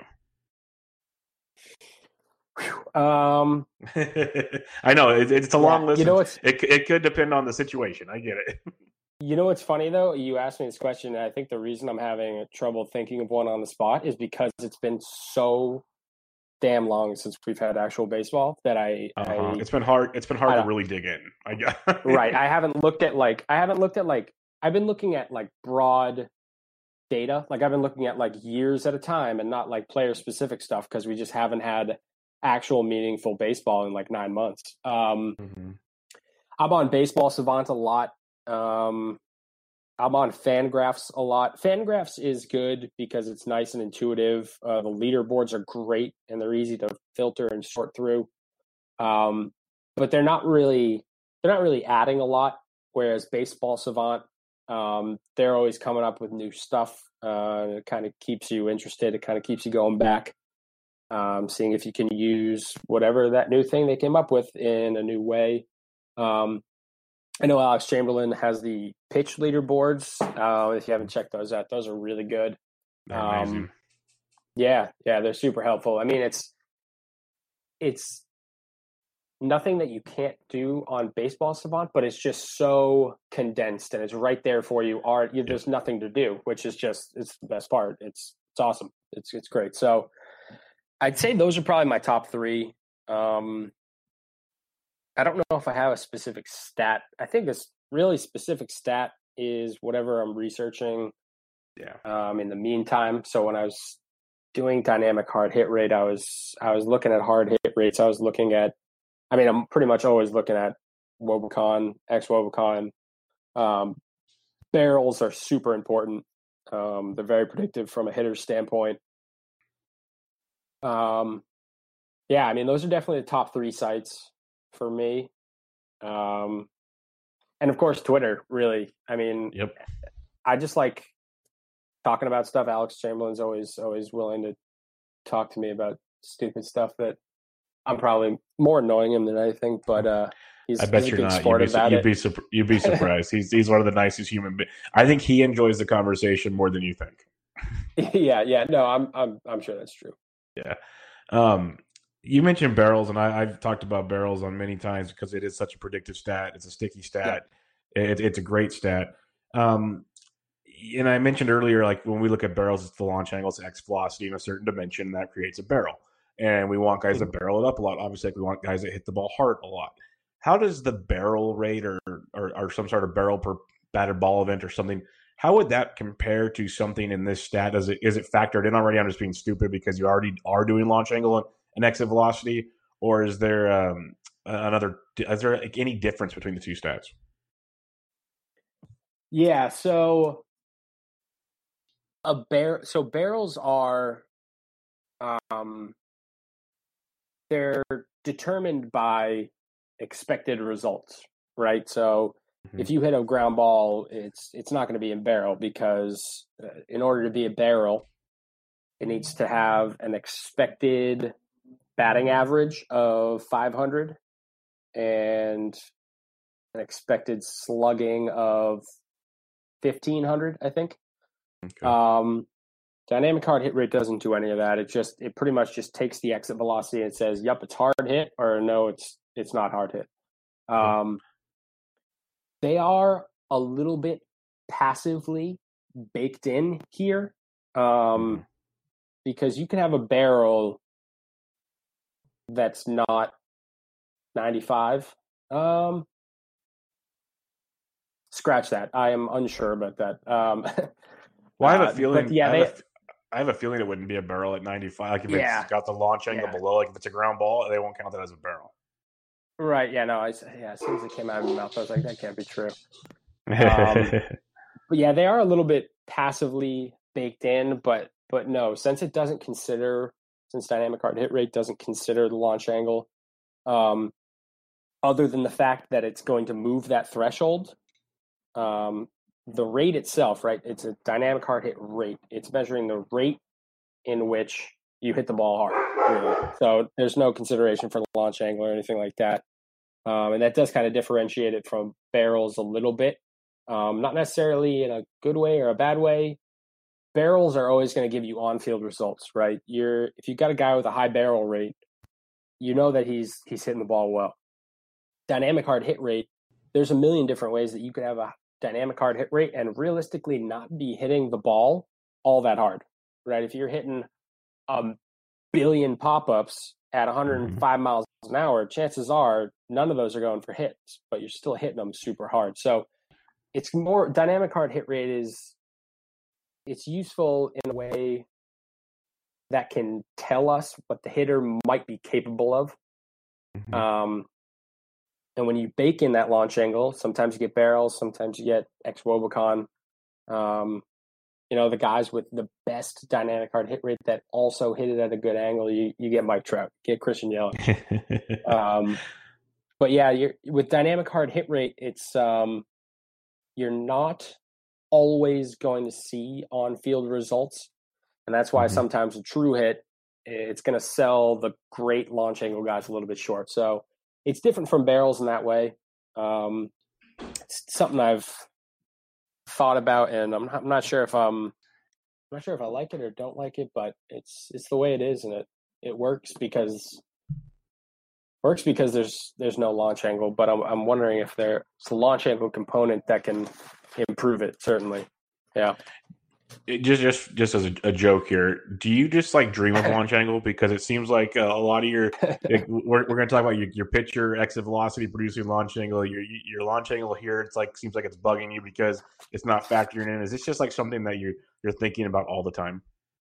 Um, I know it, it's a long yeah, list. You know, it's, it it could depend on the situation. I get it. You know what's funny though? You asked me this question, and I think the reason I'm having trouble thinking of one on the spot is because it's been so damn long since we've had actual baseball that I. Uh-huh. I it's been hard. It's been hard to really dig in. I guess. Right. I haven't looked at like I haven't looked at like I've been looking at like broad data. Like I've been looking at like years at a time and not like player specific stuff because we just haven't had actual meaningful baseball in like nine months. Um, mm-hmm. I'm on Baseball Savant a lot. Um, I'm on Fangraphs a lot. Fangraphs is good because it's nice and intuitive. Uh, the leaderboards are great and they're easy to filter and sort through. Um, but they're not really they're not really adding a lot. Whereas Baseball Savant, um, they're always coming up with new stuff. Uh, it kind of keeps you interested. It kind of keeps you going back, um, seeing if you can use whatever that new thing they came up with in a new way. Um, I know Alex Chamberlain has the pitch leaderboards. Uh, if you haven't checked those out, those are really good. They're amazing. Um, yeah, yeah, they're super helpful. I mean, it's it's nothing that you can't do on Baseball Savant, but it's just so condensed and it's right there for you. Are you, there's nothing to do, which is just it's the best part. It's it's awesome. It's it's great. So I'd say those are probably my top three. Um, I don't know if I have a specific stat. I think this really specific stat is whatever I'm researching. Yeah. Um, in the meantime, so when I was doing dynamic hard hit rate, I was I was looking at hard hit rates. I was looking at, I mean, I'm pretty much always looking at Wobacon, ex-Wobacon. Um, barrels are super important. Um, they're very predictive from a hitter's standpoint. Um, yeah, I mean, those are definitely the top three sites for me. Um, and of course, Twitter, really. I mean, yep. I just like talking about stuff. Alex Chamberlain's always, always willing to talk to me about stupid stuff that I'm probably more annoying him than anything, but, uh, He's, I bet he's a you're good not. sport You'd be, about you'd it. be, sur- you'd be surprised. he's he's one of the nicest human beings. I think he enjoys the conversation more than you think. yeah, yeah. No, I'm I'm I'm sure that's true. Yeah. Um, you mentioned barrels, and I, I've talked about barrels on many times because it is such a predictive stat. It's a sticky stat. Yeah. It, it's a great stat. Um, and I mentioned earlier, like when we look at barrels, it's the launch angle, it's X velocity in a certain dimension that creates a barrel. And we want guys that barrel it up a lot. Obviously, like we want guys that hit the ball hard a lot. How does the barrel rate or, or or some sort of barrel per batted ball event or something, how would that compare to something in this stat? Is it is it factored in already? I'm just being stupid because you already are doing launch angle and, and exit velocity, or is there um, another? Is there like any difference between the two stats? Yeah, so a bar so barrels are um they're determined by expected results, right? So mm-hmm. if you hit a ground ball, it's it's not going to be in barrel because uh, in order to be a barrel, it needs to have an expected batting average of five hundred and an expected slugging of fifteen hundred, I think. Okay. Um, dynamic hard hit rate doesn't do any of that. It just it pretty much just takes the exit velocity and says, "Yep, it's hard hit," or "No, it's it's not hard hit." Um, they are a little bit passively baked in here, um, mm-hmm. because you can have a barrel that's not ninety-five. Um, scratch that. I am unsure about that. Um, well, I have a feeling. Uh, yeah, I, they, have a, I have a feeling it wouldn't be a barrel at ninety-five. Like if yeah. it's got the launch angle yeah. below, like if it's a ground ball, they won't count that as a barrel. Right. Yeah. No. I. Yeah. As soon as it came out of my mouth, I was like, that can't be true. Um, but yeah, they are a little bit passively baked in, but but no, since it doesn't consider, since dynamic hard hit rate doesn't consider the launch angle, um, other than the fact that it's going to move that threshold, um, the rate itself, right? It's a dynamic hard hit rate. It's measuring the rate in which you hit the ball hard. Really. So there's no consideration for the launch angle or anything like that. Um, and that does kind of differentiate it from barrels a little bit. Um, not necessarily in a good way or a bad way. Barrels are always going to give you on-field results, right? You're if you've got a guy with a high barrel rate, you know that he's he's hitting the ball well. Dynamic hard hit rate, there's a million different ways that you could have a dynamic hard hit rate and realistically not be hitting the ball all that hard, right? If you're hitting a billion pop-ups at one hundred five mm-hmm. miles an hour, chances are none of those are going for hits, but you're still hitting them super hard. So it's more dynamic hard hit rate is it's useful in a way that can tell us what the hitter might be capable of. Mm-hmm. Um, and when you bake in that launch angle, sometimes you get barrels, sometimes you get ex-Wobicon. Um, you know, the guys with the best dynamic hard hit rate that also hit it at a good angle, you, you get Mike Trout, get Christian Yelich. um, but yeah, you're, with dynamic hard hit rate, it's um, you're not always going to see on-field results. And that's why mm-hmm. sometimes a true hit, it's going to sell the great launch angle guys a little bit short. So it's different from barrels in that way. Um, it's something I've thought about, and I'm not, I'm not sure if I'm, I'm not sure if I like it or don't like it, but it's it's the way it is, and it it works because works because there's there's no launch angle. But I'm I'm wondering if there's a launch angle component that can improve it. Certainly, yeah. It just just just as a, a joke here, do you just like dream of launch angle? Because it seems like uh, a lot of your like, we're we're going to talk about your, your pitcher exit velocity producing launch angle. Your your launch angle here, it's like seems like it's bugging you because it's not factoring in. Is this just like something that you you're thinking about all the time?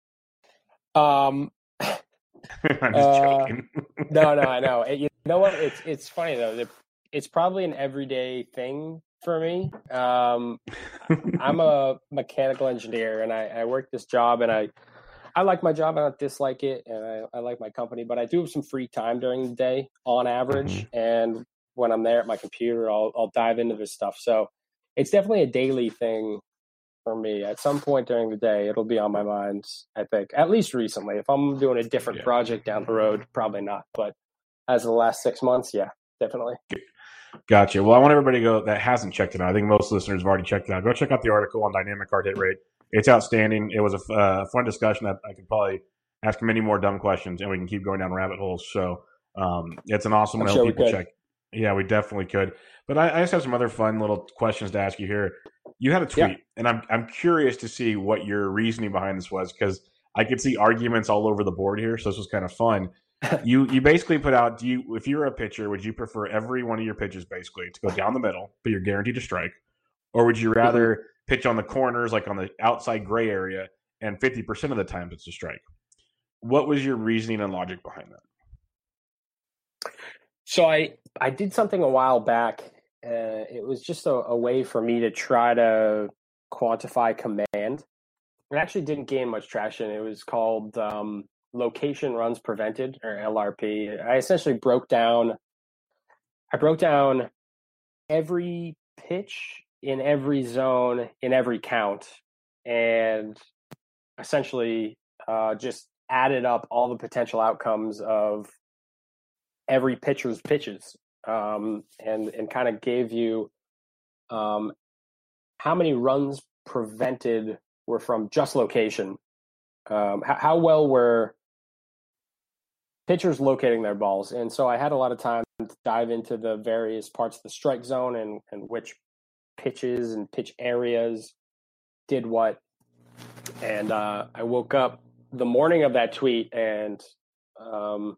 Um, I'm just uh, joking. no, no, I know. It, you know what? It's it's funny though. It's probably an everyday thing for me. Um, I'm a mechanical engineer, and I, I work this job, and I I like my job. I don't dislike it, and I, I like my company, but I do have some free time during the day on average. Mm-hmm. And when I'm there at my computer, I'll I'll dive into this stuff. So it's definitely a daily thing for me. At some point during the day, it'll be on my mind, I think, at least recently. If I'm doing a different yeah. project down the road, probably not. But as of the last six months, yeah, definitely. Gotcha. Well, I want everybody to go that hasn't checked it out. I think most listeners have already checked it out. Go check out the article on dynamic hard hit rate. It's outstanding. It was a uh, fun discussion. I, I could probably ask many more dumb questions, and we can keep going down rabbit holes. So um, it's an awesome one. I hope people check. Yeah, we definitely could. But I, I just have some other fun little questions to ask you here. You had a tweet, yeah. and I'm I'm curious to see what your reasoning behind this was, because I could see arguments all over the board here. So this was kind of fun. you you basically put out, do you if you were a pitcher, would you prefer every one of your pitches basically to go down the middle, but you're guaranteed to strike, or would you rather mm-hmm. pitch on the corners, like on the outside gray area, and fifty percent of the times it's a strike? What was your reasoning and logic behind that? So I I did something a while back. Uh, it was just a, a way for me to try to quantify command. It actually didn't gain much traction. It was called um, location runs prevented, or L R P. I essentially broke down, I broke down every pitch in every zone in every count, and essentially uh, just added up all the potential outcomes of every pitcher's pitches, um, and and kind of gave you um, how many runs prevented were from just location. Um, how, how well were pitchers locating their balls? And so I had a lot of time to dive into the various parts of the strike zone and, and which pitches and pitch areas did what. And uh, I woke up the morning of that tweet, and um,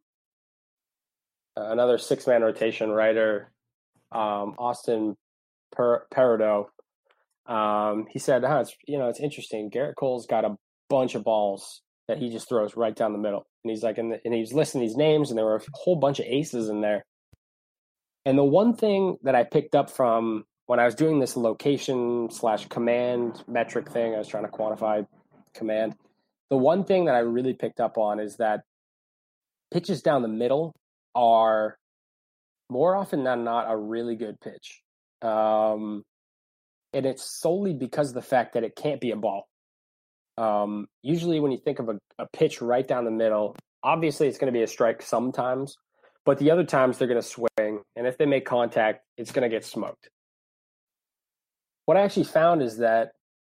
another six-man rotation writer, um, Austin per- Perudo, um, he said, huh, it's, you know, it's interesting. Garrett Cole's got a bunch of balls that he just throws right down the middle. And he's like, and, the, and he's listing these names, and there were a whole bunch of aces in there. And the one thing that I picked up from when I was doing this location slash command metric thing, I was trying to quantify command. The one thing that I really picked up on is that pitches down the middle are more often than not a really good pitch. Um, and it's solely because of the fact that it can't be a ball. Um, usually when you think of a, a pitch right down the middle, obviously it's going to be a strike sometimes, but the other times they're going to swing. And if they make contact, it's going to get smoked. What I actually found is that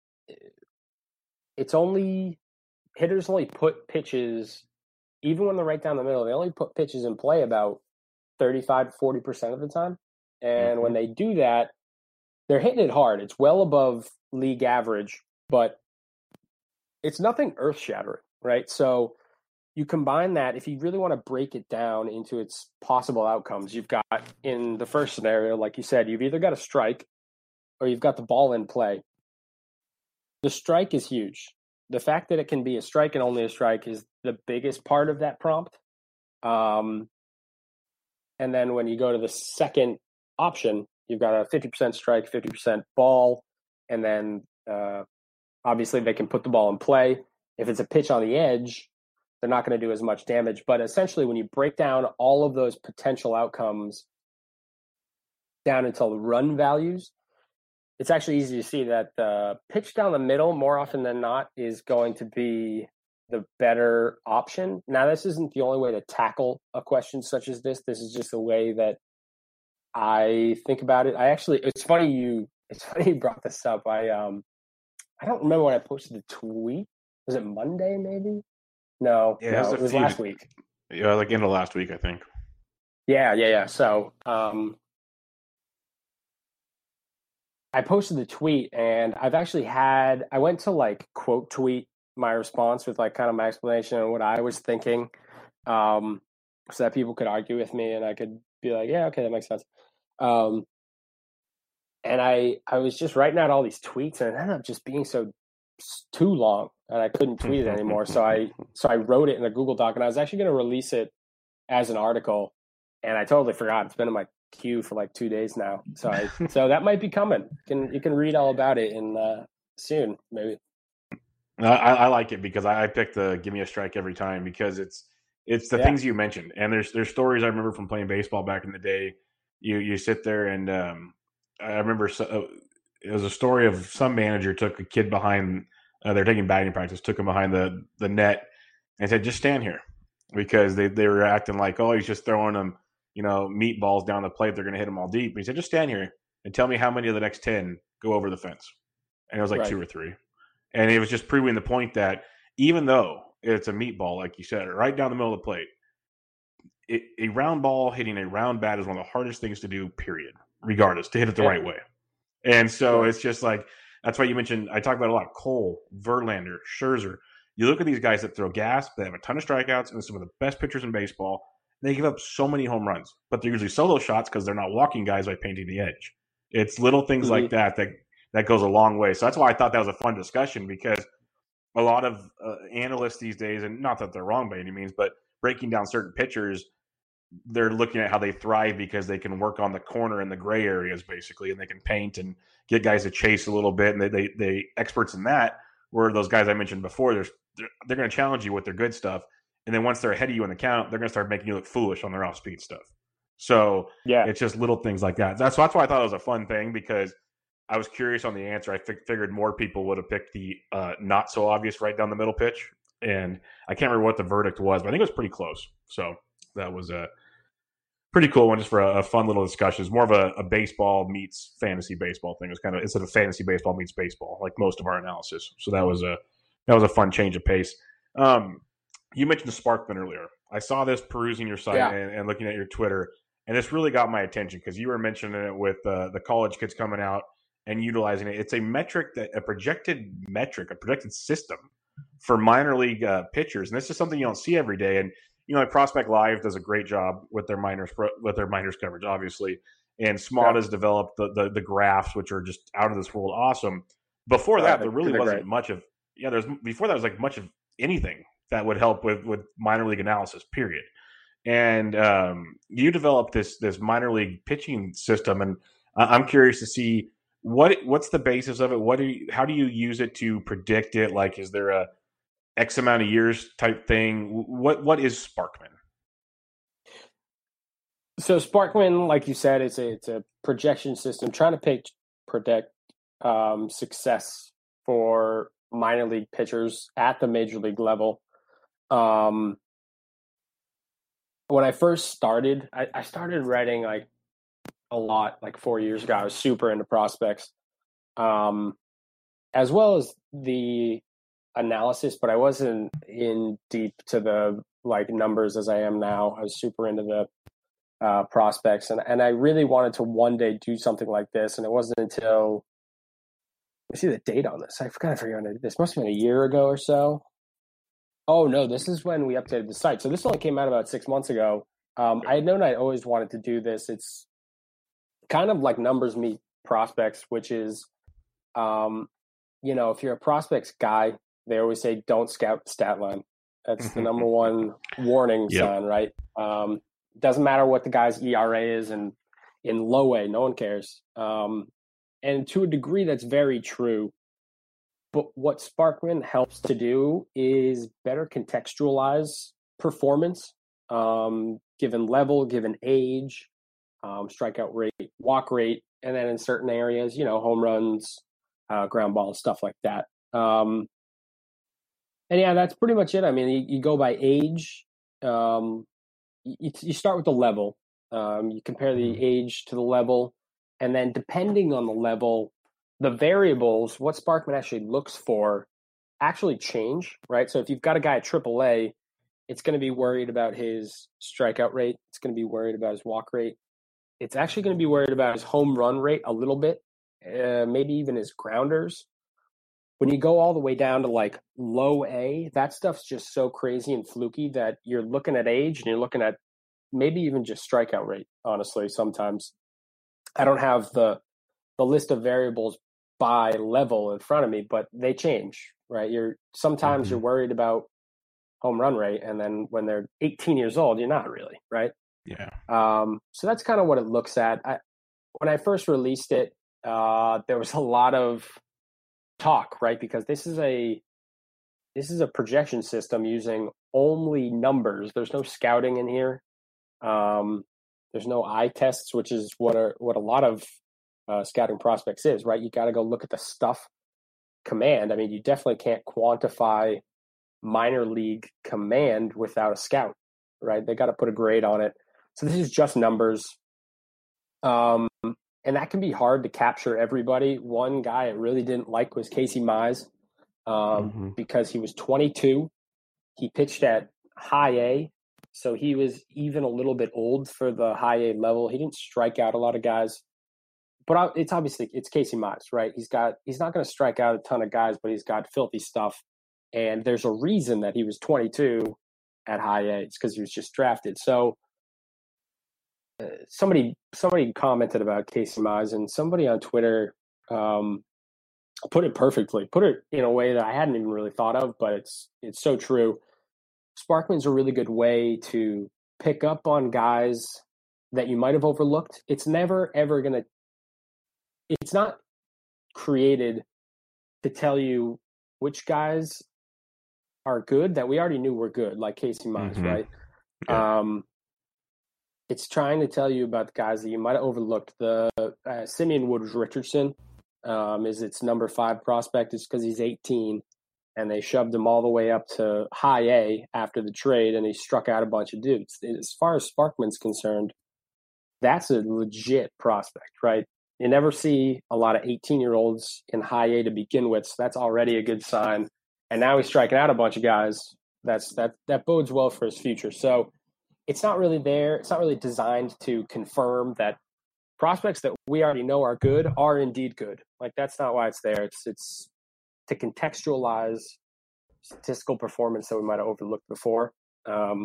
it's only, hitters only put pitches, even when they're right down the middle, they only put pitches in play about thirty-five to forty percent of the time. And mm-hmm. when they do that, they're hitting it hard. It's well above league average, but it's nothing earth-shattering, right? So you combine that, if you really want to break it down into its possible outcomes, you've got, in the first scenario, like you said, you've either got a strike or you've got the ball in play. The strike is huge. The fact that it can be a strike and only a strike is the biggest part of that prompt. Um, and then when you go to the second option, you've got a fifty percent strike, fifty percent ball, and then uh, obviously they can put the ball in play. If it's a pitch on the edge, they're not going to do as much damage. But essentially, when you break down all of those potential outcomes down until the run values, it's actually easy to see that the pitch down the middle, more often than not, is going to be the better option. Now, this isn't the only way to tackle a question such as this. This is just the way that I think about it. I actually, it's funny you, it's funny you brought this up. I, um, I don't remember when I posted the tweet. Was it Monday, maybe? No, yeah, no, it was, it was last week. Yeah, like end of last week, I think. Yeah, yeah, yeah. So, um, I posted the tweet, and I've actually had, I went to like quote tweet my response with like kind of my explanation of what I was thinking, um, so that people could argue with me and I could be like, yeah, okay, that makes sense. Um, and I, I was just writing out all these tweets, and it ended up just being so too long, and I couldn't tweet it anymore. So I, so I wrote it in a Google Doc, and I was actually going to release it as an article, and I totally forgot. It's been in my queue for like two days now. So I, so that might be coming. You can, you can read all about it in uh, soon, maybe. I, I like it because I, I pick the give me a strike every time, because it's it's the yeah. things you mentioned. And there's there's stories I remember from playing baseball back in the day. You you sit there and um, I remember so, it was a story of some manager took a kid behind. Uh, they're taking batting practice, took him behind the the net, and said, "Just stand here," because they they were acting like, "Oh, he's just throwing him you know, meatballs down the plate. They're going to hit them all deep. But he said, just stand here and tell me how many of the next ten go over the fence. And it was like right. two or three. And it was just proving the point that even though it's a meatball, like you said, right down the middle of the plate, it, a round ball hitting a round bat is one of the hardest things to do, period, regardless, to hit it the yeah. right way. And so yeah. it's just like, that's why you mentioned, I talk about a lot, Cole, Verlander, Scherzer. You look at these guys that throw gas, they have a ton of strikeouts, and some of the best pitchers in baseball. They give up so many home runs, but they're usually solo shots because they're not walking guys by painting the edge. It's little things mm-hmm. like that, that that goes a long way. So that's why I thought that was a fun discussion, because a lot of uh, analysts these days, and not that they're wrong by any means, but breaking down certain pitchers, they're looking at how they thrive because they can work on the corner and the gray areas, basically, and they can paint and get guys to chase a little bit, and they they, they experts in that. Where those guys I mentioned before, they're they're, they're going to challenge you with their good stuff, and then once they're ahead of you in the count, they're going to start making you look foolish on their off-speed stuff. So yeah, it's just little things like that. That's that's why I thought it was a fun thing, because I was curious on the answer. I f- figured more people would have picked the uh, not so obvious right down the middle pitch, and I can't remember what the verdict was, but I think it was pretty close. So that was a pretty cool one, just for a, a fun little discussion. It's more of a, a baseball meets fantasy baseball thing. It's kind of instead of fantasy baseball meets baseball, like most of our analysis. So that was a that was a fun change of pace. Um, you mentioned the Sparkman earlier. I saw this perusing your site yeah. and, and looking at your Twitter, and this really got my attention because you were mentioning it with uh, the college kids coming out and utilizing it. It's a metric, that a projected metric, a projected system for minor league uh, pitchers, and this is something you don't see every day. And you know, like Prospect Live does a great job with their minors with their minors coverage, obviously, and Smod yeah. has developed the, the the graphs, which are just out of this world awesome. Before that, uh, there really wasn't great. much of yeah. There's before that was like much of anything that would help with with minor league analysis, period. And um, you developed this this minor league pitching system, and I'm curious to see what what's the basis of it. What do you, how do you use it to predict it? Like, is there a X amount of years type thing? What what is Sparkman? So Sparkman, like you said, it's a it's a projection system trying to pick, predict um, success for minor league pitchers at the major league level. Um, when I first started, I, I started writing like a lot, like four years ago. I was super into prospects, um, as well as the analysis, but I wasn't in deep to the like numbers as I am now. I was super into the uh, prospects, and and I really wanted to one day do something like this. And it wasn't until let me see the date on this. I forgot. I forgot this must have been a year ago or so. Oh no, this is when we updated the site. So this only came out about six months ago. Um, I had known I always wanted to do this. It's kind of like numbers meet prospects, which is, um, you know, if you're a prospects guy, they always say don't scout the stat line. That's the number one warning yep. sign, right? Um, doesn't matter what the guy's E R A is, and in low A, no one cares. Um, and to a degree, that's very true. But what Sparkman helps to do is better contextualize performance, um, given level, given age, um, strikeout rate, walk rate, and then in certain areas, you know, home runs, uh, ground balls, stuff like that. Um, and yeah, that's pretty much it. I mean, you, you go by age. Um, you, you start with the level. Um, you compare the age to the level, and then depending on the level, the variables, what Sparkman actually looks for, actually change, right? So if you've got a guy at triple A, it's going to be worried about his strikeout rate. It's going to be worried about his walk rate. It's actually going to be worried about his home run rate a little bit, uh, maybe even his grounders. When you go all the way down to like low A, that stuff's just so crazy and fluky that you're looking at age and you're looking at maybe even just strikeout rate, honestly, sometimes. I don't have the the list of variables by level in front of me, but they change, right? You're sometimes mm-hmm. you're worried about home run rate, and then when they're eighteen years old, you're not really, right? Yeah. Um, so that's kind of what it looks at. I, when I first released it, uh, there was a lot of talk, right? Because this is a this is a projection system using only numbers. There's no scouting in here. Um, there's no eye tests, which is what are what a lot of uh, scouting prospects is, right? You got to go look at the stuff command. I mean, you definitely can't quantify minor league command without a scout, right? They got to put a grade on it. So this is just numbers. Um, and that can be hard to capture everybody. One guy I really didn't like was Casey Mize um, mm-hmm. because he was twenty-two. He pitched at high A, so he was even a little bit old for the high A level. He didn't strike out a lot of guys. But it's obviously it's Casey Mize, right? He's got he's not going to strike out a ton of guys, but he's got filthy stuff. And there's a reason that he was twenty-two at high A. It's because he was just drafted. So uh, somebody somebody commented about Casey Mize, and somebody on Twitter um, put it perfectly. Put it in a way that I hadn't even really thought of, but it's it's so true. Sparkman's a really good way to pick up on guys that you might have overlooked. It's never ever going to. It's not created to tell you which guys are good that we already knew were good, like Casey Mize, mm-hmm. right? Yeah. Um, it's trying to tell you about the guys that you might have overlooked. The uh, Simeon Woods Richardson um, is its number five prospect. It's because he's eighteen, and they shoved him all the way up to high A after the trade, and he struck out a bunch of dudes. As far as Sparkman's concerned, that's a legit prospect, right? You never see a lot of eighteen-year-olds in high A to begin with, so that's already a good sign. And now he's striking out a bunch of guys. That's that that bodes well for his future. So it's not really there. It's not really designed to confirm that prospects that we already know are good are indeed good. Like that's not why it's there. It's it's to contextualize statistical performance that we might have overlooked before. Um,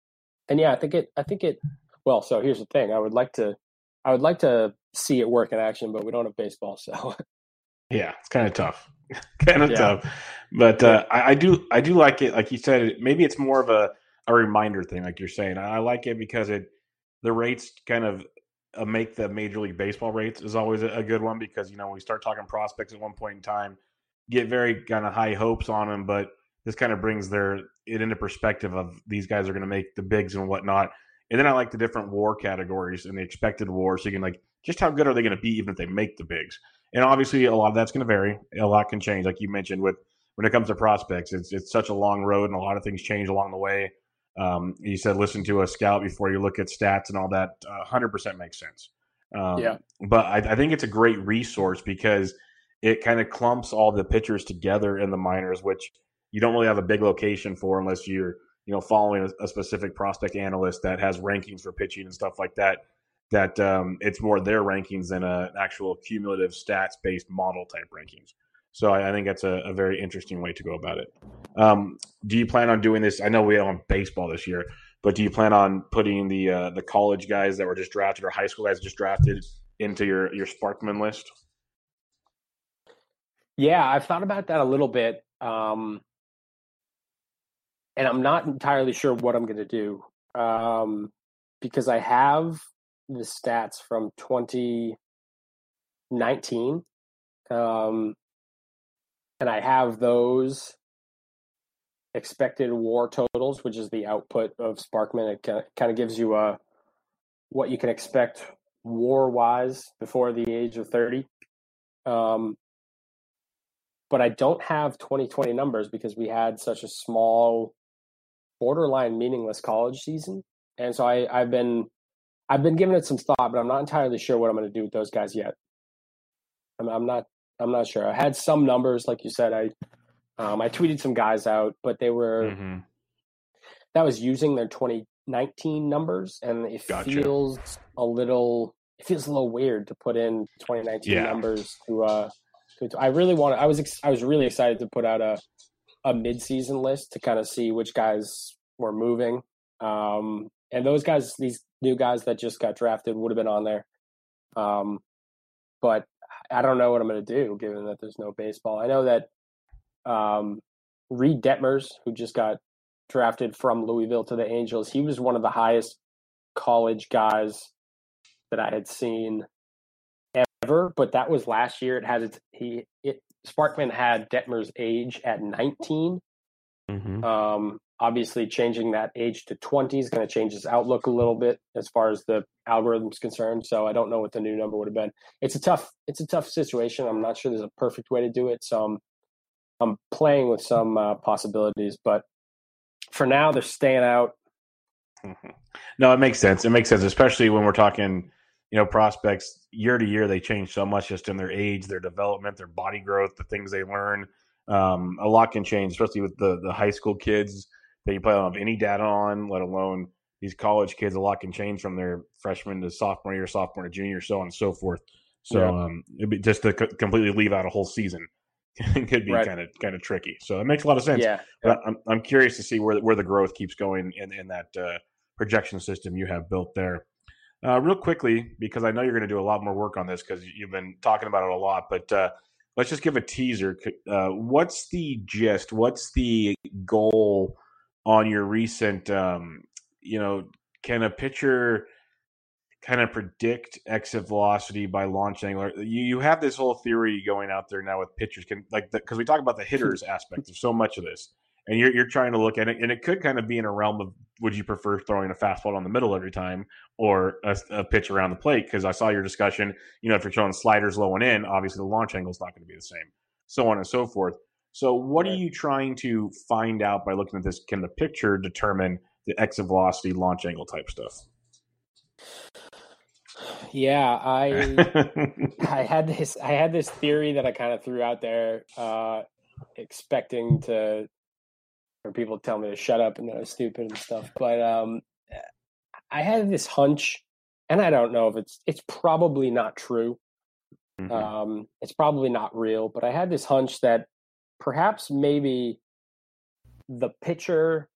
and yeah, I think it. I think it. Well, so here's the thing. I would like to. I would like to see it work in action, but we don't have baseball, so yeah, it's kind of tough, kind of yeah. tough. But uh, I, I do, I do like it. Like you said, maybe it's more of a, a reminder thing, like you're saying. I, I like it because it the rates kind of uh, make the Major League Baseball rates is always a, a good one because you know when we start talking prospects at one point in time, get very kind of high hopes on them, but this kind of brings their it into perspective of these guys are going to make the bigs and whatnot. And then I like the different WAR categories and the expected WAR. So you can like, just how good are they going to be even if they make the bigs? And obviously a lot of that's going to vary. A lot can change. Like you mentioned with, when it comes to prospects, it's it's such a long road and a lot of things change along the way. Um, you said, listen to a scout before you look at stats and all that. Uh, one hundred percent makes sense. Um, yeah. But I, I think it's a great resource because it kind of clumps all the pitchers together in the minors, which you don't really have a big location for unless you're, you know, following a, a specific prospect analyst that has rankings for pitching and stuff like that, that um, it's more their rankings than a, an actual cumulative stats-based model type rankings. So I, I think that's a, a very interesting way to go about it. Um, do you plan on doing this? I know we don't have baseball this year, but do you plan on putting the uh, the college guys that were just drafted or high school guys just drafted into your, your Sparkman list? Yeah, I've thought about that a little bit. Um And I'm not entirely sure what I'm going to do um, because I have the stats from twenty nineteen, um, and I have those expected WAR totals, which is the output of Sparkman. It kind of gives you a what you can expect WAR-wise before the age of thirty. Um, but I don't have twenty twenty numbers because we had such a small borderline meaningless college season. And so I, I've been I've been giving it some thought, but I'm not entirely sure what I'm going to do with those guys yet. I'm, I'm not I'm not sure. I had some numbers, like you said. I um, I tweeted some guys out, but they were mm-hmm. that was using their twenty nineteen numbers, and it gotcha. feels a little it feels a little weird to put in twenty nineteen yeah. numbers to. Uh, to, I really want. I was ex- I was really excited to put out a. a mid-season list to kind of see which guys were moving. Um, and those guys, these new guys that just got drafted would have been on there. Um, but I don't know what I'm going to do given that there's no baseball. I know that um, Reed Detmers, who just got drafted from Louisville to the Angels, he was one of the highest college guys that I had seen ever, but that was last year. It had its, he, it, Sparkman had Detmer's age at nineteen. Mm-hmm. Um, obviously, changing that age to twenty is going to change his outlook a little bit as far as the algorithm's concerned. So I don't know what the new number would have been. It's a tough, it's a tough situation. I'm not sure there's a perfect way to do it. So I'm, I'm playing with some uh, possibilities. But for now, they're staying out. Mm-hmm. No, it makes sense. It makes sense, especially when we're talking, you know, prospects year to year. They change so much just in their age, their development, their body growth, the things they learn. Um, a lot can change, especially with the the high school kids that you probably don't have any data on, let alone these college kids. A lot can change from their freshman to sophomore year, sophomore to junior, so on and so forth. So Yeah. um, it'd be just to co- completely leave out a whole season could be Right. kind of kind of tricky. So it makes a lot of sense. Yeah. But I'm I'm curious to see where where the growth keeps going in in that uh, projection system you have built there. Uh, real quickly, because I know you're going to do a lot more work on this because you've been talking about it a lot. But uh, let's just give a teaser. Uh, what's the gist? What's the goal on your recent? Um, you know, can a pitcher kind of predict exit velocity by launch angle? You you have this whole theory going out there now with pitchers, can like because we talk about the hitters aspect of so much of this, and you're you're trying to look at it, and it could kind of be in a realm of would you prefer throwing a fastball on the middle every time or a, a pitch around the plate? Because I saw your discussion, you know, if you're throwing sliders low and in, obviously the launch angle is not going to be the same, so on and so forth. So what Right. are you trying to find out by looking at this? Can the pitcher determine the exit velocity, launch angle type stuff? Yeah, I I had this I had this theory that I kind of threw out there, uh, expecting to for people to tell me to shut up and that I was stupid and stuff. But um, I had this hunch, and I don't know if it's it's probably not true. Mhm. Um, it's probably not real, but I had this hunch that perhaps maybe the pitcher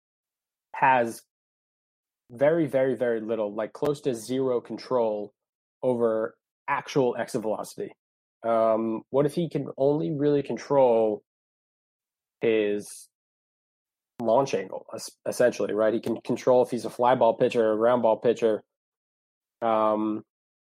has very, very, very little, like close to zero control over actual exit velocity. Um, what if he can only really control his launch angle, es- essentially, right? He can control if he's a fly ball pitcher or a ground ball pitcher. Um,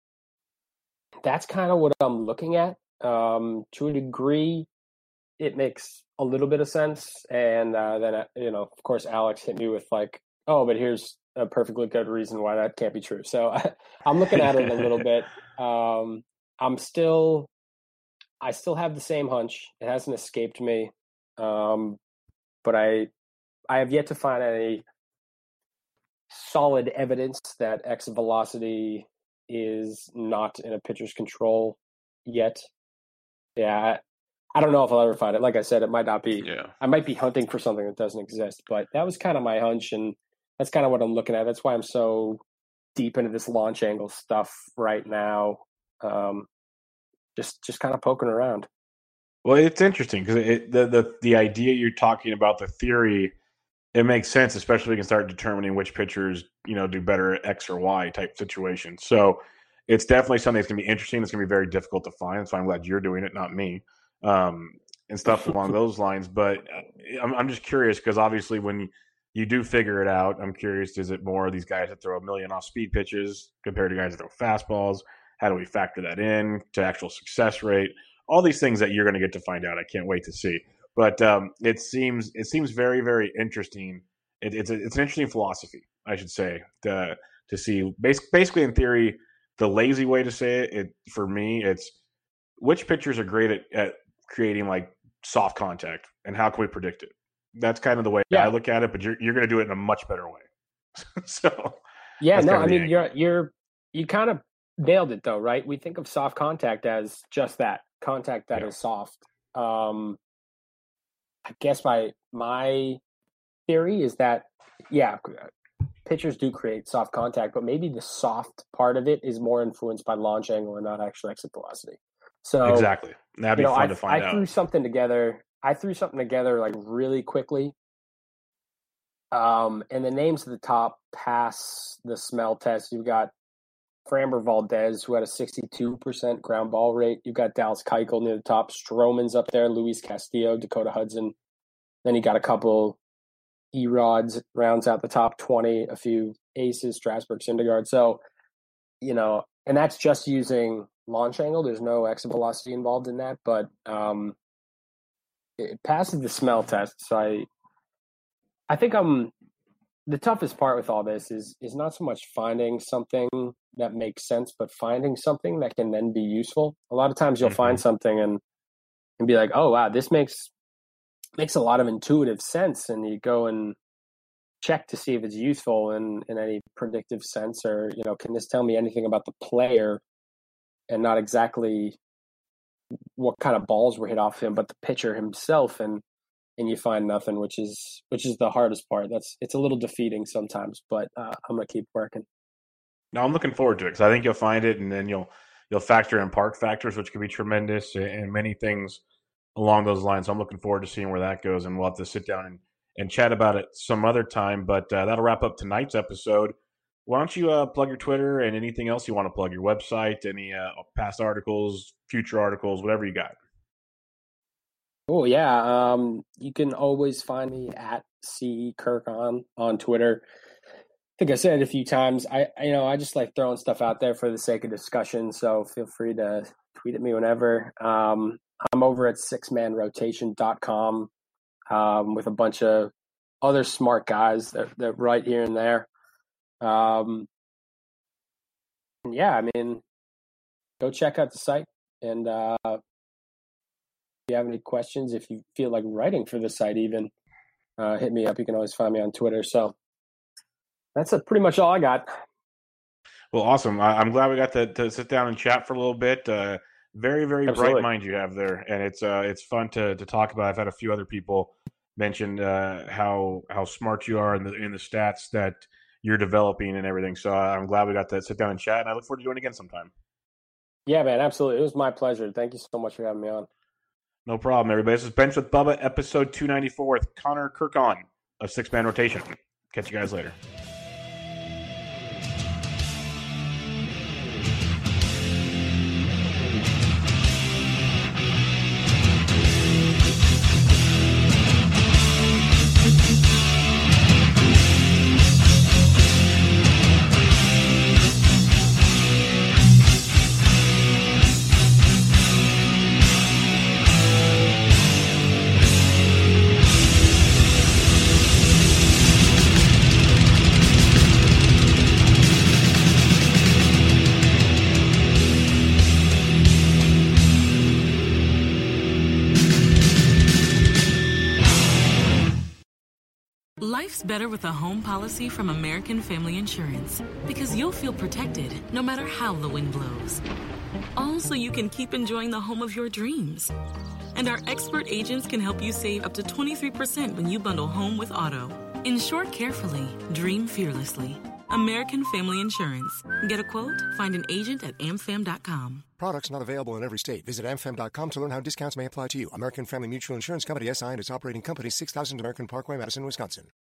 that's kind of what I'm looking at. Um, to a degree, it makes a little bit of sense. And uh, then, uh, you know, of course, Alex hit me with like, oh, but here's a perfectly good reason why that can't be true. So I'm looking at it a little bit. Um, I'm still, I still have the same hunch. It hasn't escaped me. Um, but I, I have yet to find any solid evidence that exit velocity is not in a pitcher's control yet. Yeah, I, I don't know if I'll ever find it. Like I said, it might not be. Yeah. I might be hunting for something that doesn't exist. But that was kind of my hunch, and that's kind of what I'm looking at. That's why I'm so deep into this launch angle stuff right now. Um, just just kind of poking around. Well, it's interesting because it, the, the the idea you're talking about, the theory, it makes sense, especially we can start determining which pitchers, you know, do better at X or Y type situation. So it's definitely something that's going to be interesting. It's going to be very difficult to find. So I'm glad you're doing it, not me, um, and stuff along those lines. But I'm, I'm just curious because obviously when you do figure it out, I'm curious, is it more of these guys that throw a million off speed pitches compared to guys that throw fastballs? How do we factor that in to actual success rate? All these things that you're going to get to find out. I can't wait to see. But um, it seems it seems very, very interesting. It, it's a, it's an interesting philosophy, I should say, to to see. Bas- basically, in theory, the lazy way to say it, it for me, it's which pitchers are great at, at creating like soft contact, and how can we predict it? That's kind of the way Yeah. I look at it. But you're you're going to do it in a much better way. So Yeah, that's no, kind of I the mean angle. you're you're you kind of nailed it though, right? We think of soft contact as just that contact that Yeah. is soft. Um, I guess my my theory is that yeah, pitchers do create soft contact, but maybe the soft part of it is more influenced by launch angle and not actual exit velocity. So Exactly. That'd be you know, fun I to find I out. threw something together. I threw something together like really quickly. Um, and the names at the top pass the smell test. You've got Framber Valdez, who had a sixty-two percent ground ball rate. You've got Dallas Keuchel near the top. Stroman's up there. Luis Castillo, Dakota Hudson. Then you got a couple E-Rods, rounds out the top twenty, a few aces, Strasburg, Syndergaard. So, you know, and that's just using launch angle. There's no exit velocity involved in that, but um, it passes the smell test. So I, I think I'm the toughest part with all this is is not so much finding something that makes sense, but finding something that can then be useful. A lot of times you'll Mhm. find something and and be like, oh wow, this makes makes a lot of intuitive sense, and you go and check to see if it's useful in, in any predictive sense, or, you know, can this tell me anything about the player and not exactly what kind of balls were hit off him, but the pitcher himself. And, and you find nothing, which is, which is the hardest part. That's, it's a little defeating sometimes, but uh, I'm going to keep working. No, I'm looking forward to it because I think you'll find it, and then you'll, you'll factor in park factors, which could be tremendous, and many things along those lines. So I'm looking forward to seeing where that goes, and we'll have to sit down and, and chat about it some other time. But uh, that'll wrap up tonight's episode. Why don't you uh, plug your Twitter and anything else you want to plug, your website, any uh, past articles, future articles, whatever you got. Oh, yeah. Um, you can always find me at C Kirk on, on Twitter. I think I said it a few times. I, you know, I just like throwing stuff out there for the sake of discussion. So feel free to tweet at me whenever. Um, I'm over at six man rotation dot com um, with a bunch of other smart guys that, that write here and there. Um, and yeah, I mean, go check out the site. And uh, if you have any questions, if you feel like writing for the site even, uh, hit me up. You can always find me on Twitter. So that's a, pretty much all I got. Well, awesome. I, I'm glad we got to, to sit down and chat for a little bit. Uh, very, very Absolutely. bright mind you have there, and it's uh, it's fun to to talk about. I've had a few other people mention uh, how how smart you are in the in the stats that you're developing and everything. So I'm glad we got to sit down and chat, and I look forward to doing it again sometime. Yeah, man, absolutely. It was my pleasure. Thank you so much for having me on. No problem, everybody. This is Bench with Bubba, episode two ninety-four with Connor Kirkon of Six Man Rotation. Catch you guys later. Life's better with a home policy from American Family Insurance because you'll feel protected no matter how the wind blows. All so you can keep enjoying the home of your dreams. And our expert agents can help you save up to twenty-three percent when you bundle home with auto. Insure carefully, dream fearlessly. American Family Insurance. Get a quote? Find an agent at A M fam dot com. Products not available in every state. Visit A M fam dot com to learn how discounts may apply to you. American Family Mutual Insurance Company, S I and its operating company, six thousand American Parkway, Madison, Wisconsin.